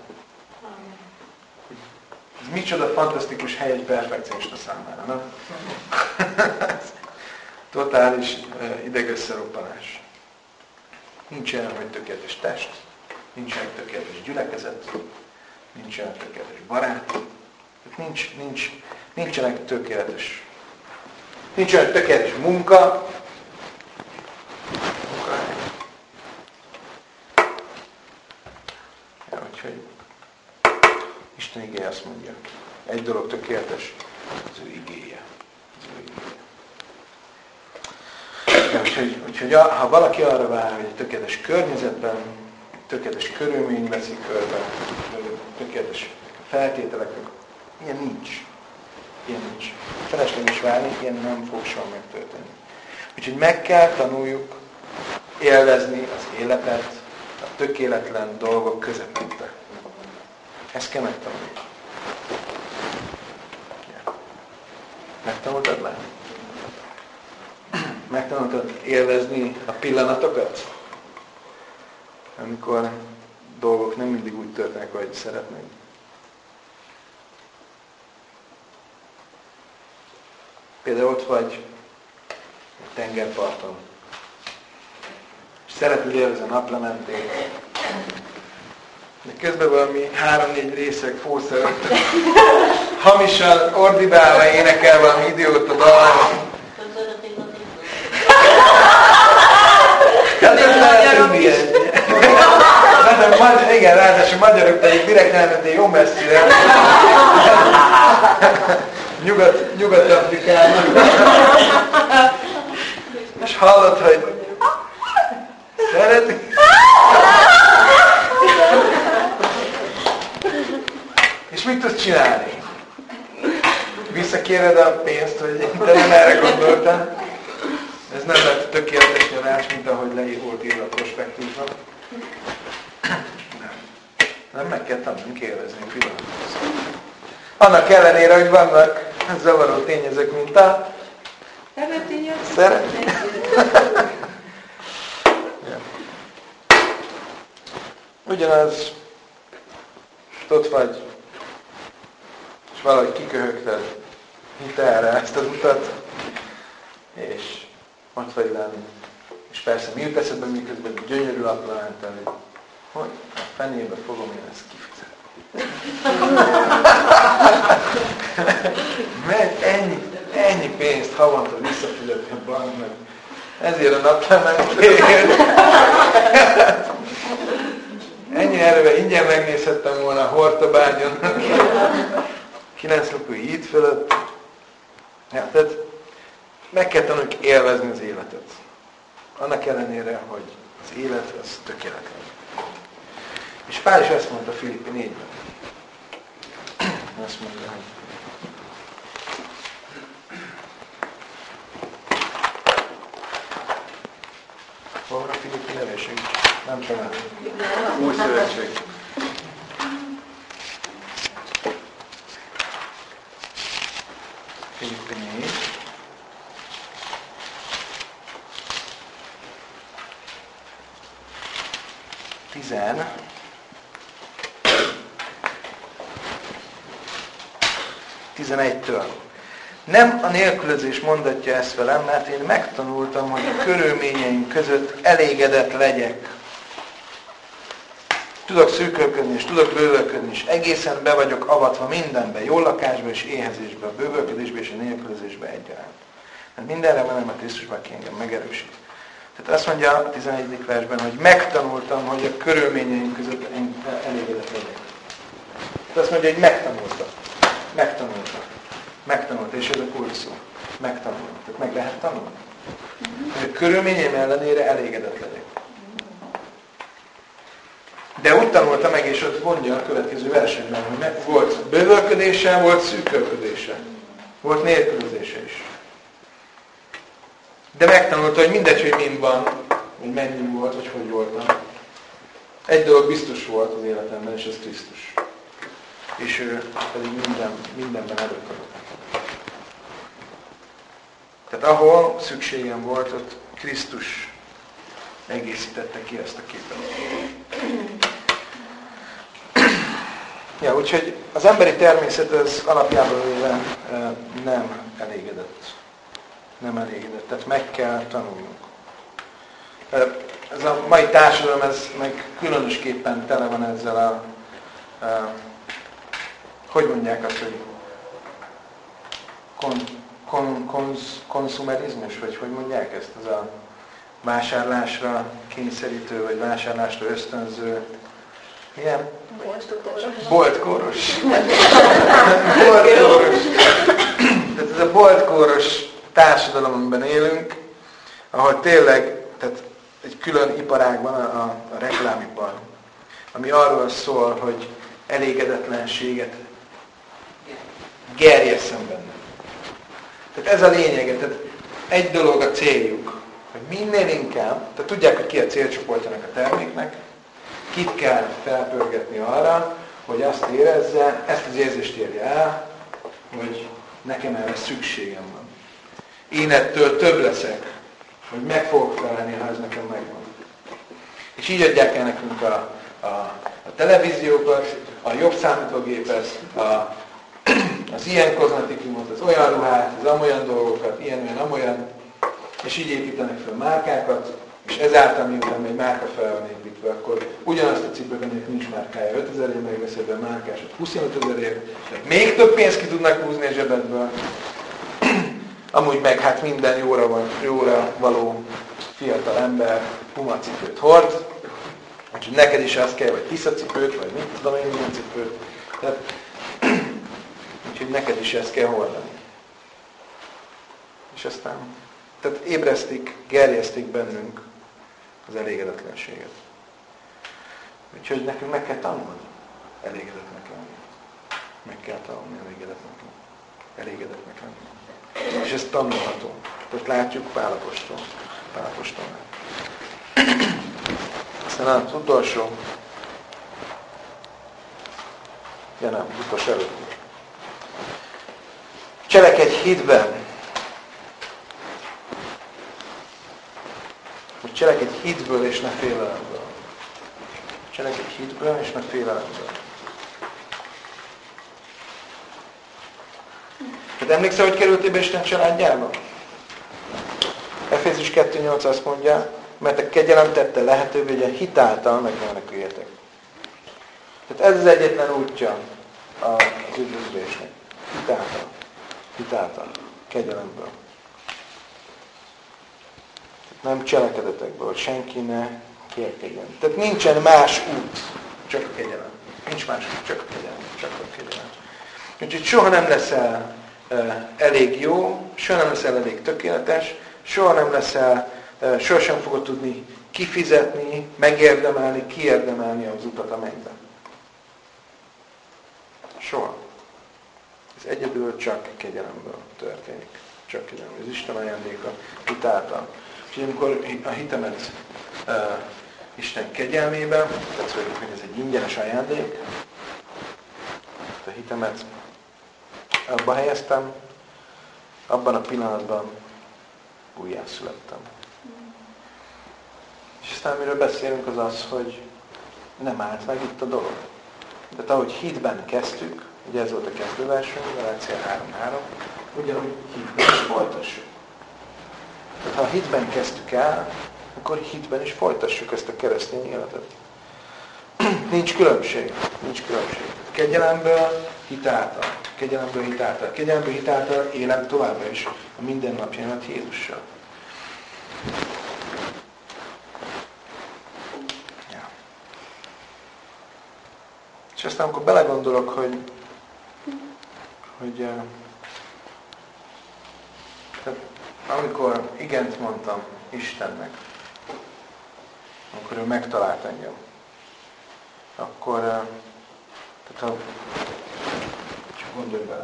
Ez micsoda fantasztikus hely egy perfekcionista számára, nem? Totális uh, idegösszeroppanás. Nincs olyan, hogy tökéletes test, nincs olyan tökéletes gyülekezet, nincs olyan tökéletes barát, nincs, nincs, nincsenek tökéletes, nincs olyan tökéletes munka, munkahely. Ja, úgyhogy Isten igéje azt mondja, egy dolog tökéletes, az ő igéje. Az ő igéje. Ja, úgyhogy, úgyhogy ha valaki arra vár, hogy egy tökéletes környezetben, tökéletes körülmény veszik körbe, tökéletes feltételeknek, ilyen nincs. Ilyen nincs. Felesleges várni, ilyen nem fog soha megtörténni. Úgyhogy meg kell tanuljuk élvezni az életet a tökéletlen dolgok közepette. Ezt kell megtanulni. Ja. Megtanultad már? Megtanultad élvezni a pillanatokat? Amikor dolgok nem mindig úgy történnek, ahogy szeretnénk. Például ott vagy a tengerparton, és szeretnél élvezni a naplementét, de közben valami három-négy részek fószerölt, hamisan ordibálva énekel valami idióta dal. Igen, ráadásul magyarok pedig direkt elmentél jó messzire. Nyugat, Nyugat-Afrikának. És hallod, hogy szeretik. És mit tudsz csinálni? Visszakéred a pénzt, hogy te nem erre gondoltál. Ez nem lett tökéletes nyarás, mint ahogy le volt írva a prospektusban. Nem. Nem, meg kell tanulnunk élvezni a pillanatokat. Annak ellenére, hogy vannak zavaró tényezők, mint a szeret. Ugyanaz, ott vagy, és valahogy kiköhögted hitelre ezt az utat, és ott vagy lenni. És persze mi jut eszedbe, miközben gyönyörű naplemente, hogy hogy a fenébe fogom én ezt kifizetni. Mert ennyi, ennyi pénzt havonta visszafizetni a banknak. Ezért a naplementéért. Ennyi erővel ingyen megnézhettem volna a Hortobágyon. kilenc lakói híd fölött. Ja, tehát meg kell tanulni élvezni az életet. Annak ellenére, hogy az élet az tökéletlen. És Pál is ezt mondta Filippi négyben. Azt mondja, hogy hol a Filippi nevéség? Nem találom. Új szövetség. Filippi négy. Tizen. tizenegytől. Nem a nélkülözés mondatja ezt velem, mert én megtanultam, hogy a körülményeim között elégedett legyek. Tudok szűkölködni, és tudok bővölködni, és egészen be vagyok avatva mindenbe, jó lakásba és éhezésbe, a bővölködésbe és a nélkülözésbe egyaránt. Mert mindenre menem a Krisztusban, aki engem megerősít. Tehát azt mondja a tizenegyedik versben, hogy megtanultam, hogy a körülményeim között elégedett legyek. Tehát azt mondja, hogy megtanultam. Megtanultam. Megtanultam, és ez a kulcs szó. Megtanultam. Tehát meg lehet tanulni. Hogy a körülményeim ellenére elégedett legyek. De úgy tanulta meg, és ott mondja a következő versenyben, hogy volt bővölködése, volt szűkölködése. Volt nélkülözése is. De megtanulta, hogy mindegy, hogy mind van, hogy mennyi volt, vagy hogy voltam. Egy dolog biztos volt az életemben, és ez Krisztus. és ő pedig minden, mindenben előtt adott. Tehát ahol szükségem volt, ott Krisztus egészítette ki ezt a képet. Ja, úgyhogy az emberi természet az alapjában véve nem elégedett. Nem elégedett. Tehát meg kell tanulnunk. Ez a mai társadalom, ez meg különösképpen tele van ezzel a, a hogy mondják azt, hogy kon, kon, konz, konzumerizmus, vagy hogy mondják ezt? Ez a vásárlásra kényszerítő, vagy vásárlásra ösztönző. Milyen? Boltkóros. Boltkóros. Boltkóros. Tehát ez a boltkóros társadalom, amiben élünk, ahol tényleg, tehát egy külön iparág van, a, a reklámipar, ami arról szól, hogy elégedetlenséget gerjesszen benne. Tehát ez a lényege, tehát egy dolog a céljuk, hogy minél inkább, tehát tudják, hogy ki a célcsoportjának a terméknek, kit kell felpörgetni arra, hogy azt érezze, ezt az érzést érje el, hogy nekem erre szükségem van. Én ettől több leszek, hogy meg fogok felelni, ha ez nekem megvan. És így adják el nekünk a, a, a televíziókat, a jobb számítógépet, a, az ilyen kozmetikumot, az olyan ruhát, az amolyan dolgokat, ilyen, olyan, amolyan, és így építenek fel márkákat, és ezáltal miután egy márka fel van építve, akkor ugyanazt a cipőt, aminek nincs márkája ötezerért megveszed, de a márkásot huszonöt ezerért, még több pénzt ki tudnak húzni a zsebedből. Amúgy meg hát minden jóra, van, jóra való fiatal ember Puma cipőt hord, úgyhogy neked is az kell, vagy Tisza cipőt, vagy mit tudom én, milyen cipőt. Tehát, úgyhogy neked is ezt kell hordani. És aztán, tehát ébresztik, gerjesztik bennünk az elégedetlenséget. Úgyhogy nekünk meg kell tanulni elégedetnek lenni. Meg kell tanulni elégedetnek lenni. Elégedetnek lenni. És ez tanulható. Tehát látjuk Pál apostol. Pál apostolnál. Aztán az utolsó. Ja nem, utolsó előtt. Cselekedj hitben. Hogy cselekedj hitből és ne félelemből. Cselekedj hitből és ne félelemből. Tehát emlékszel, hogy kerültél be Isten családjába? Efézus kettő nyolc azt mondja, mert a kegyelem tette lehetővé, hogy a hit által megmeneküljetek. Tehát ez az egyetlen útja az üdvözlésnek. Hit által. Hit által. Kegyelemből. Nem cselekedetekből, hogy senki ne kérkedjen. Tehát nincsen más út, csak a kegyelem. Nincs más út, csak a kegyelem. Csak a kegyelem. Úgyhogy soha nem leszel uh, elég jó, soha nem leszel elég tökéletes, soha nem leszel, uh, soha sem fogod tudni kifizetni, megérdemelni, kiérdemelni az utat a mennybe. Soha. Ez egyedül csak kegyelemből történik. Csak kegyelem. Ez Isten ajándéka hit által. Úgyhogy amikor a hitemet uh, Isten kegyelmében, tehát hogy ez egy ingyenes ajándék, a hitemet abba helyeztem, abban a pillanatban újjászülettem. És aztán amiről beszélünk az az, hogy nem állt meg itt a dolog. Tehát ahogy hitben kezdtük, ugye ez volt a kezdőversünk, Galácia három három, ugyanúgy hitben is folytassuk. Tehát ha hitben kezdtük el, akkor hitben is folytassuk ezt a keresztény életet. Nincs különbség. Nincs különbség. Kegyelemből hit által. Kegyelemből hit által. Kegyelemből hit által élem továbbra is a mindennapjaimat Jézussal. Ja. És aztán amikor belegondolok, hogy hogy tehát, amikor igent mondtam Istennek, amikor ő megtalált engem, akkor, tehát ha, csak gondolj bele,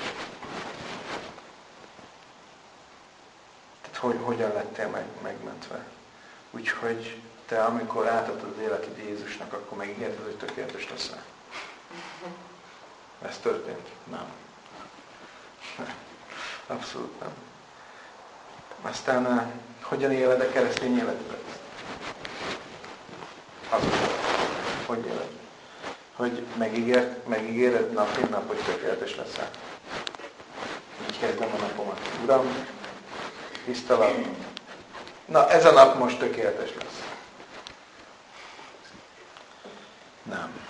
tehát hogy, hogyan lettél meg, megmentve. Úgyhogy te, amikor átadtad az életed Jézusnak, akkor megígérted, hogy tökéletes leszel. Ez történt? Nem. Abszolút nem. Aztán hogyan éled a keresztény életet? Azután. Hogy éled? Hogy megígér, megígéred nap mint nap, hogy tökéletes leszel. Így kezdem a napomat. Uram, tisztelet. Na, ez a nap most tökéletes lesz. Nem.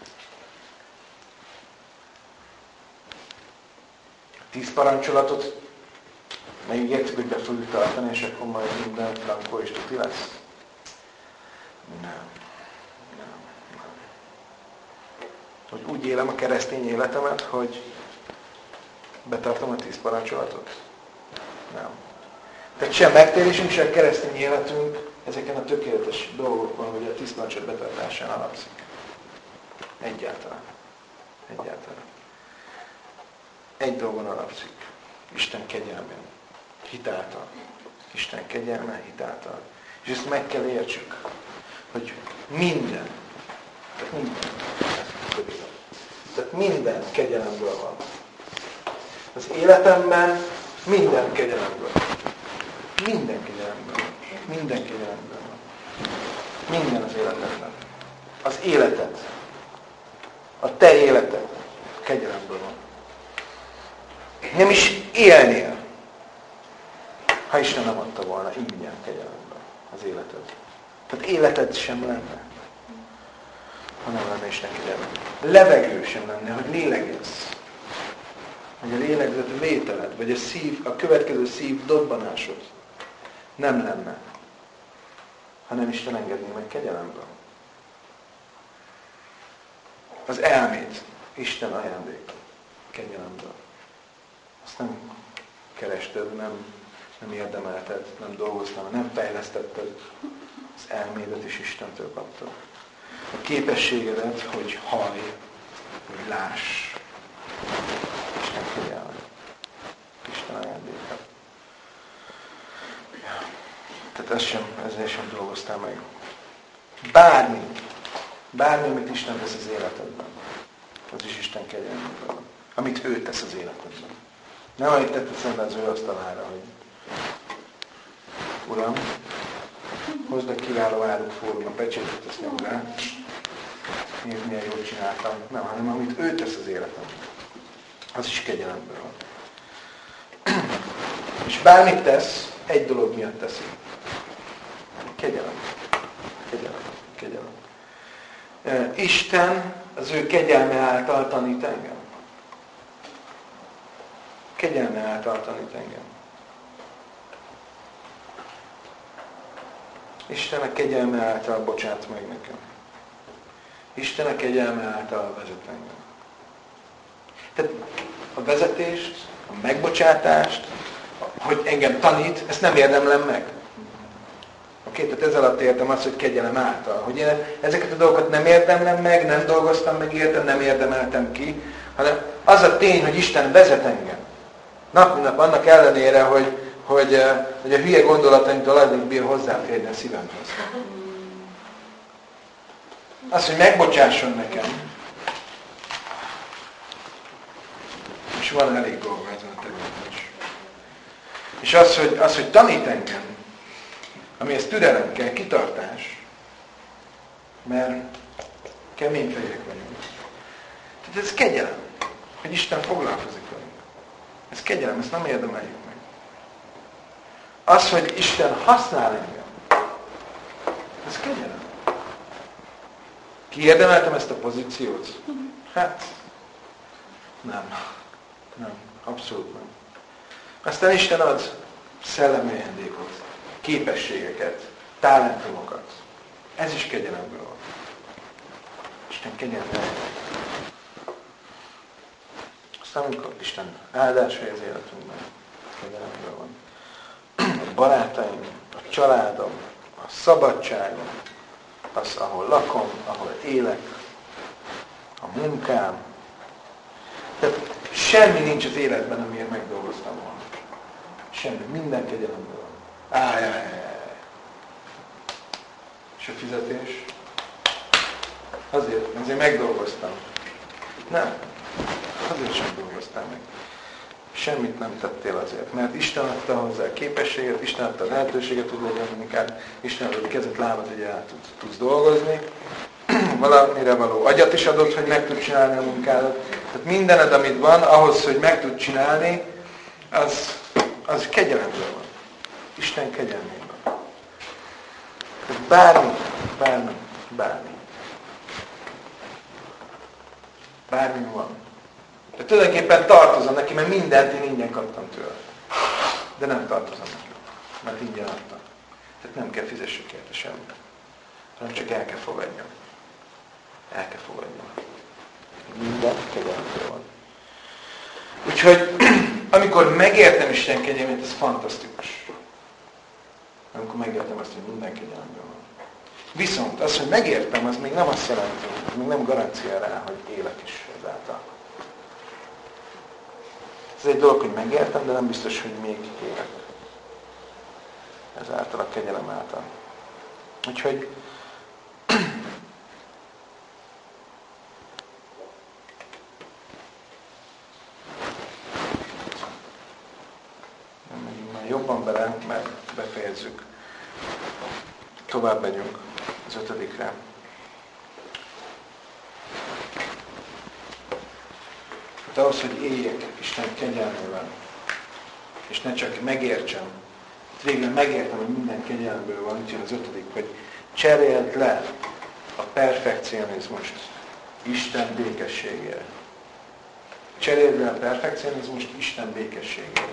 Tíz parancsolatot megígértük, hogy be fogjuk tartani, és akkor majd minden frankó és tuti lesz? Nem. Nem. Nem. Hogy úgy élem a keresztény életemet, hogy betartom a tíz parancsolatot? Nem. Tehát sem megtérésünk, sem keresztény életünk ezeken a tökéletes dolgokon, hogy a tíz parancsolat betartásán alapszik. Egyáltalán. Egyáltalán. Egy dolgon alapszik. Isten kegyelmén. Hitáltal. Isten kegyelme hitáltal. És ezt meg kell értsük, hogy minden, tehát minden, tehát minden kegyelemből van. Az életemben minden kegyelemből. Minden kegyelemből. Minden kegyelemből van. Minden az életedben. Az életed. A te életed kegyelemből van. Nem is élnél, ha Isten nem adta volna ingyen kegyelemben az életed. Tehát életed sem lenne, ha nem lenne Isten kegyelem. Levegő sem lenne, hogy lélegezz. Vagy a lélegzett vételed, vagy a szív, a következő szív dobbanásod nem lenne, ha nem Isten engedné meg kegyelemből. Az elmét Isten ajándék kegyelemből. Azt nem kerested, nem, nem érdemelted, nem dolgoztál, nem fejlesztetted. Az elmédet is Istentől kaptad. A képességedet, hogy hallj, hogy láss. Isten kegyelme. Isten ajándéka. Tehát ezt sem, ezzel sem dolgoztál meg. Bármi, bármi, amit Isten tesz az életedben, az is Isten kegyelméből. Amit ő tesz az életedben. Nem amit te teszed az ő asztalára, hogy Uram, hozd a kiváló áruk fórum, a pecsétet, ezt nyom rá. Nézd, milyen jól csináltam. Nem, hanem amit ő tesz az életemben. Az is kegyelemből van. És bármit tesz, egy dolog miatt teszi. Kegyelem. Kegyelem. Kegyelem. Isten az ő kegyelme által tanít engem. Kegyelme által tanít engem. Isten a kegyelme által bocsát meg nekem. Isten a kegyelme által vezet engem. Tehát a vezetést, a megbocsátást, hogy engem tanít, ezt nem érdemlem meg. Oké, tehát ez alatt értem azt, hogy kegyelem által. Hogy én ezeket a dolgokat nem érdemlem meg, nem dolgoztam meg értem, nem érdemeltem ki, hanem az a tény, hogy Isten vezet engem. Nap mint nap annak ellenére, hogy, hogy, hogy a hülye gondolataimtól alig bír hozzáférni a szívemhez. Az, hogy megbocsásson nekem, és van elég dolga ezen a területen is. És az, hogy, az, hogy tanít engem, ami ez türelem kell, kitartás, mert kemény fejek vagyunk. Tehát ez kegyelem, hogy Isten foglalkozik velünk. Ez kegyelem, ezt nem érdemeljük meg. Az, hogy Isten használ engem, ez kegyelem. Kiérdemeltem ezt a pozíciót? Hát, nem. Nem, abszolút nem. Aztán Isten ad szellemi ajándékot, képességeket, talentumokat. Ez is kegyelemből van. Isten kegyelemből van. Aztán amikor Isten áldás az életünkben, kegyelemből van. A barátaim, a családom, a szabadságom, az, ahol lakom, ahol élek, a munkám. Tehát semmi nincs az életben, amiért megdolgoztam volna. Semmi. Minden kegyelemből van. Ájjájjáj. És a fizetés? Azért, azért megdolgoztam. Nem. azért sem dolgoztál meg. Semmit nem tettél azért, mert Isten adta hozzá a képességet, Isten adta a lehetőséget, hogy legyen munkád, Isten adott a kezet, lábad, hogy el tud, tudsz dolgozni. Valamire való agyat is adott, hogy meg tud csinálni a munkádat. Tehát mindened, amit van, ahhoz, hogy meg tud csinálni, az, az kegyelemből van. Isten kegyelméből. Tehát bármi, bármi, bármi. Bármi van. De tulajdonképpen tartozom neki, mert mindent én ingyen kaptam tőle. De nem tartozom neki, mert ingyen adtam. Tehát nem kell fizessük érte semmit. Hanem csak el kell fogadjam. El kell fogadjam. Minden kegyelméből van. Úgyhogy, amikor megértem Isten kegyelmét, ez fantasztikus. Amikor megértem azt, hogy minden kegyelméből van. Viszont az, hogy megértem, az még nem azt jelenti, az még nem garancia rá, hogy élek is ezáltal. Ez egy dolog, hogy megértem, de nem biztos, hogy még élek. Ezáltal a kegyelem által. Úgyhogy nem megyünk már jobban bele, mert befejezzük. Tovább megyünk az ötödikre. Hát ahhoz, hogy éljek Isten kegyelmével, és ne csak megértsem, végül megértem, hogy minden kegyelmből van, úgyhogy az ötödik, hogy cseréld le a perfekcionizmust Isten békességére. Cseréld le a perfekcionizmust Isten békességére.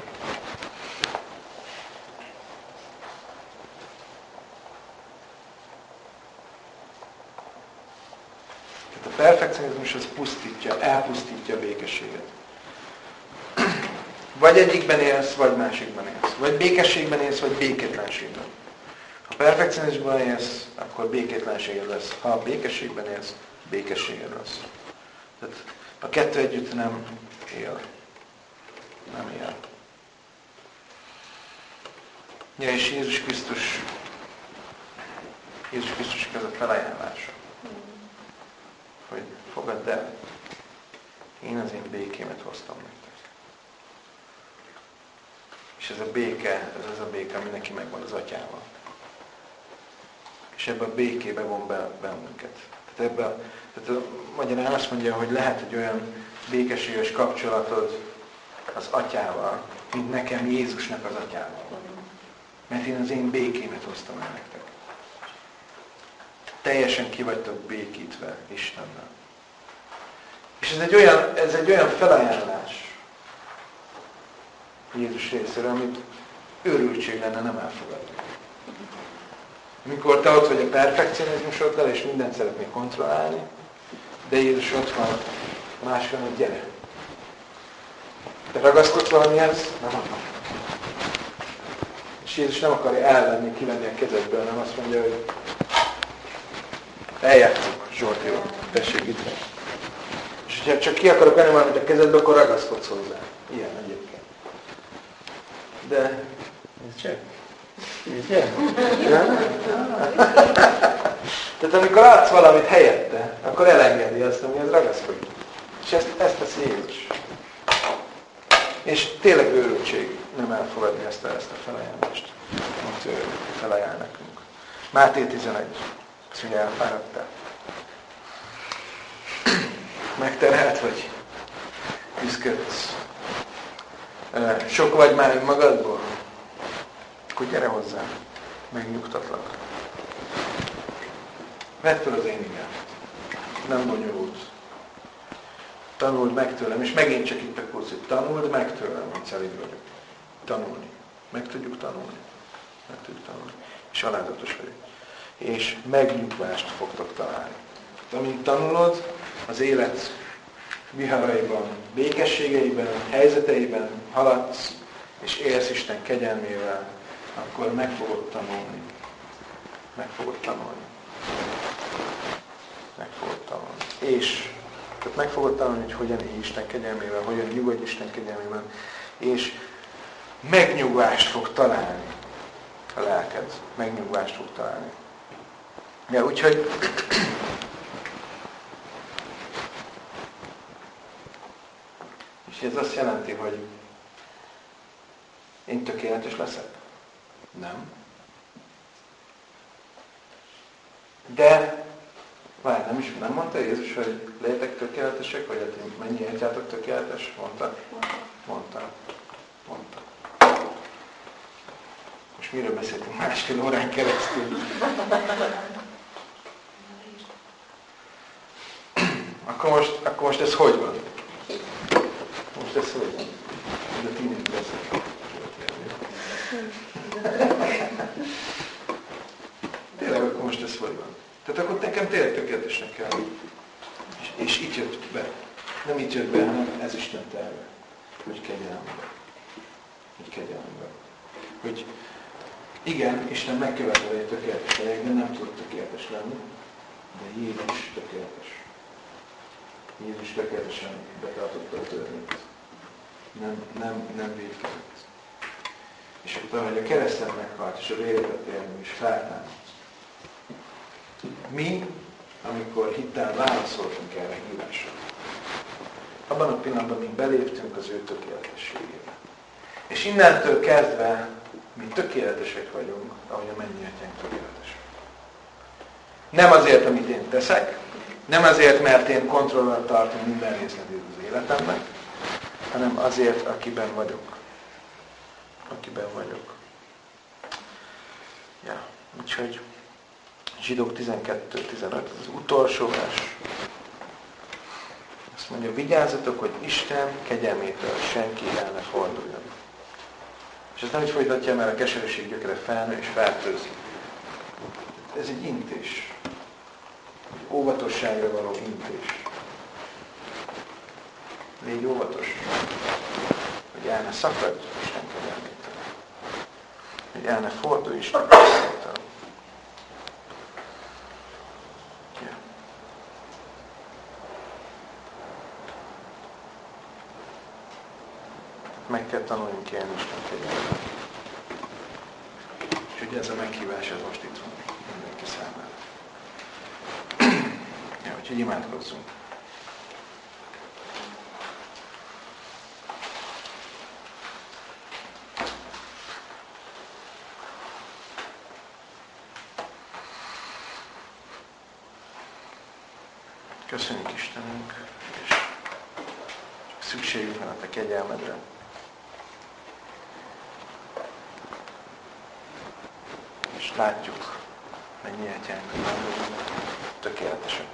Tehát a perfekcionizmus az pusztítja, elpusztítja a békességet. Vagy egyikben élsz, vagy másikban élsz. Vagy békességben élsz, vagy békétlenségben. Ha perfekcionizmusban élsz, akkor békétlenséged lesz. Ha békességben élsz, békességed lesz. Tehát a kettő együtt nem él. Nem él. Ja, és Jézus Krisztus Jézus Krisztus ez a felajánlása. Hogy fogadd el, én az én békémet hoztam nektek. És ez a béke, ez az a béke, ami neki megvan az atyával. És ebbe a békébe von be bennünket. Tehát ebbe a, tehát a magyarán azt mondja, hogy lehet egy olyan békességes kapcsolatod az atyával, mint nekem Jézusnak az atyával van. Mert én az én békémet hoztam el nektek. Teljesen ki vagytok békítve Istennel. És ez egy olyan, ez egy olyan felajánlás Jézus részéről, amit őrültség lenne nem elfogadni. Amikor te ott vagy a perfekcionizmusoddal, és mindent szeretnél kontrollálni, de Jézus ott van, máskor, hogy gyere. Te ragaszkodsz valamihez? Nem akar. És Jézus nem akarja elvenni, kivenni a kezedből, hanem azt mondja, hogy eljátszok, Zsolti úr, tessék itt. És ha csak ki akarok venni valamit a kezedből, akkor ragaszkodsz hozzá. Ilyen egyébként. De ez csak. Ugye? Tehát amikor látsz valamit helyette, akkor elengedi azt, amihez ragaszkodik. És ezt, ezt teszi Jézus. És tényleg őrültség nem elfogadni ezt a, ezt a felajánlást, amit ő felajánl nekünk. Máté tizenegy. Ezt ugye elfáradtál. Megterhelt vagy? Küzdködsz. Sok vagy már magadból? Akkor gyere hozzám, megnyugtatlak. Vedd fel az én igát. Nem bonyolult. Tanuld meg tőlem, és megint csak itt a kurz, hogy tanuld meg tőlem, hogy szelíd vagyok. Tanulni. Meg tudjuk tanulni. Meg tudjuk tanulni. És alázatos vagyok. És megnyugvást fogtok találni. Amint tanulod, az élet viharaiban, békességeiben, helyzeteiben haladsz, és élsz Isten kegyelmével, akkor meg fogod tanulni. Meg fogod tanulni. Meg fogod tanulni. És tehát meg fogod tanulni, hogy hogyan élj Isten kegyelmével, hogyan nyugodj Isten kegyelmével, és megnyugvást fog találni a lelked. Megnyugvást fog találni. Ja, úgyhogy ez azt jelenti, hogy én tökéletes leszek? Nem. De, várj, nem is, nem mondta Jézus, hogy legyetek tökéletesek, vagy hát mennyi értjátok tökéletes? Mondta? Mondta. Mondta. Most miről beszéltünk másfél órán keresztül? Akkor most, akkor most ez hogy van? Most ez hogy van? Ez a teenage beszél. Tényleg akkor most ez hogy van? Tehát akkor nekem tényleg tökéletesnek kell. És, és itt jött be. Nem itt jött be, hanem ez Isten terve. Hogy kegyelembe. Hogy kegyelembe. Hogy igen, Isten megkövetel egy tökéletes legyek, de nem tudok tökéletes lenni. De Jézus tökéletes. Jézus tökéletesen betartotta a törvényt. Nem, nem, nem vétkezett. És utána, hogy a kereszten meghalt, és a véretet élni, és feltámadt. Mi, amikor hittel válaszoltunk erre a hívásra, abban a pillanatban mi beléptünk az ő tökéletességébe. És innentől kezdve mi tökéletesek vagyunk, ahogy a mennyi atyánk tökéletes. Nem azért, amit én teszek, nem azért, mert én kontrollal tartom minden részletét az életemnek, hanem azért, akiben vagyok. Akiben vagyok. Ja, úgyhogy Zsidók tizenkettő tizenöt, az utolsó vers. Azt mondja, vigyázzatok, hogy Isten kegyelmétől senki el ne forduljon. És ezt nem így folytatja, mert a keserűség gyökere felnő és fertőzik. Ez egy intés. Egy óvatosságra való intés. Légy óvatos, hogy el ne szakadj Isten kegyelmétől. Hogy el ne fordulj Isten kegyelmétől. Yeah. Meg kell tanuljunk élni Isten kegyelmét. És ugye ez a meghívás, ez most itt van mindenki számára. Ja, úgyhogy imádkozzunk. Köszönjük Istenünk, és csak szükségünk van a Te kegyelmedre. És látjuk, mennyi atyánk, hogy nem vagyunk tökéletesek.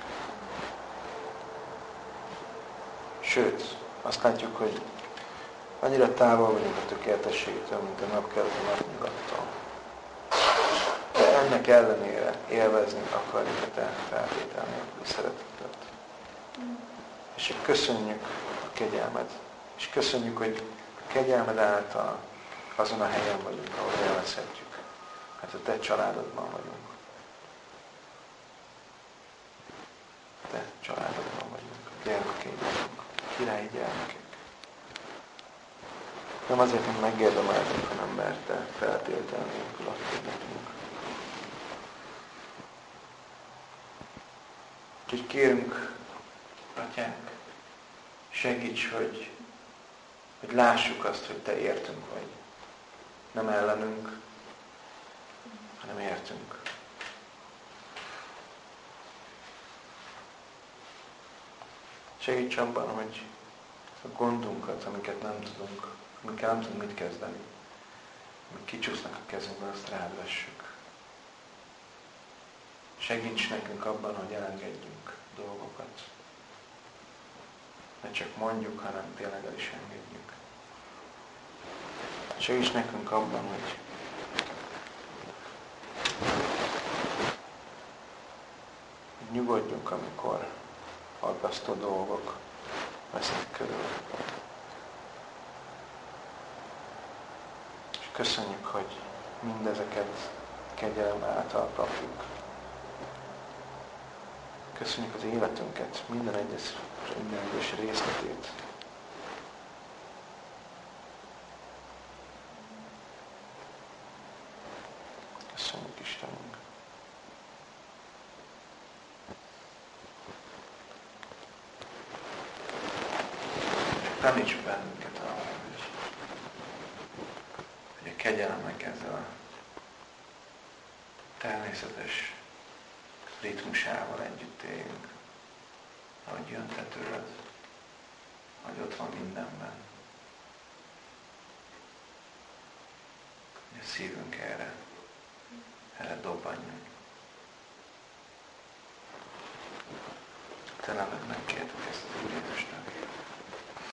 Sőt, azt látjuk, hogy annyira távol vagyunk a tökéletességtől, mint a napkelt a napnyugattól. De ennek ellenére élvezni akarjuk a Te feltétel nélküli szeretetet. És köszönjük a kegyelmed. És köszönjük, hogy a kegyelmed által azon a helyen vagyunk, ahol élvezhetjük. Mert a Te családodban vagyunk. A Te családodban vagyunk. A gyermekeid vagyunk. Királyi gyermekek. Nem azért, hogy megérdemeltünk, hanem mert Te feltétel nélkül adtad nekünk. Úgyhogy kérünk, Atyánk, segíts, hogy, hogy lássuk azt, hogy Te értünk vagy. Nem ellenünk, hanem értünk. Segíts abban, hogy a gondunkat, amiket nem tudunk, amikkel nem tudunk mit kezdeni, amik kicsúsznak a kezünkből, azt rád vessük. Segíts nekünk abban, hogy elengedjünk dolgokat. Ne csak mondjuk, hanem tényleg el is engedjük. Segíts nekünk abban, hogy nyugodjunk, amikor aggasztó dolgok vesznek körül. És köszönjük, hogy mindezeket kegyelem által kapjuk. Köszönjük az életünket, minden egyes, minden egyes részletét. Köszönjük, Istenünk. Taníts bennünk természetes ritmusával együtt éljünk, ahogy jön te tőled, hogy ott van mindenben. A szívünk erre, erre dobbanjon. Te neved megkértük ezt, Úr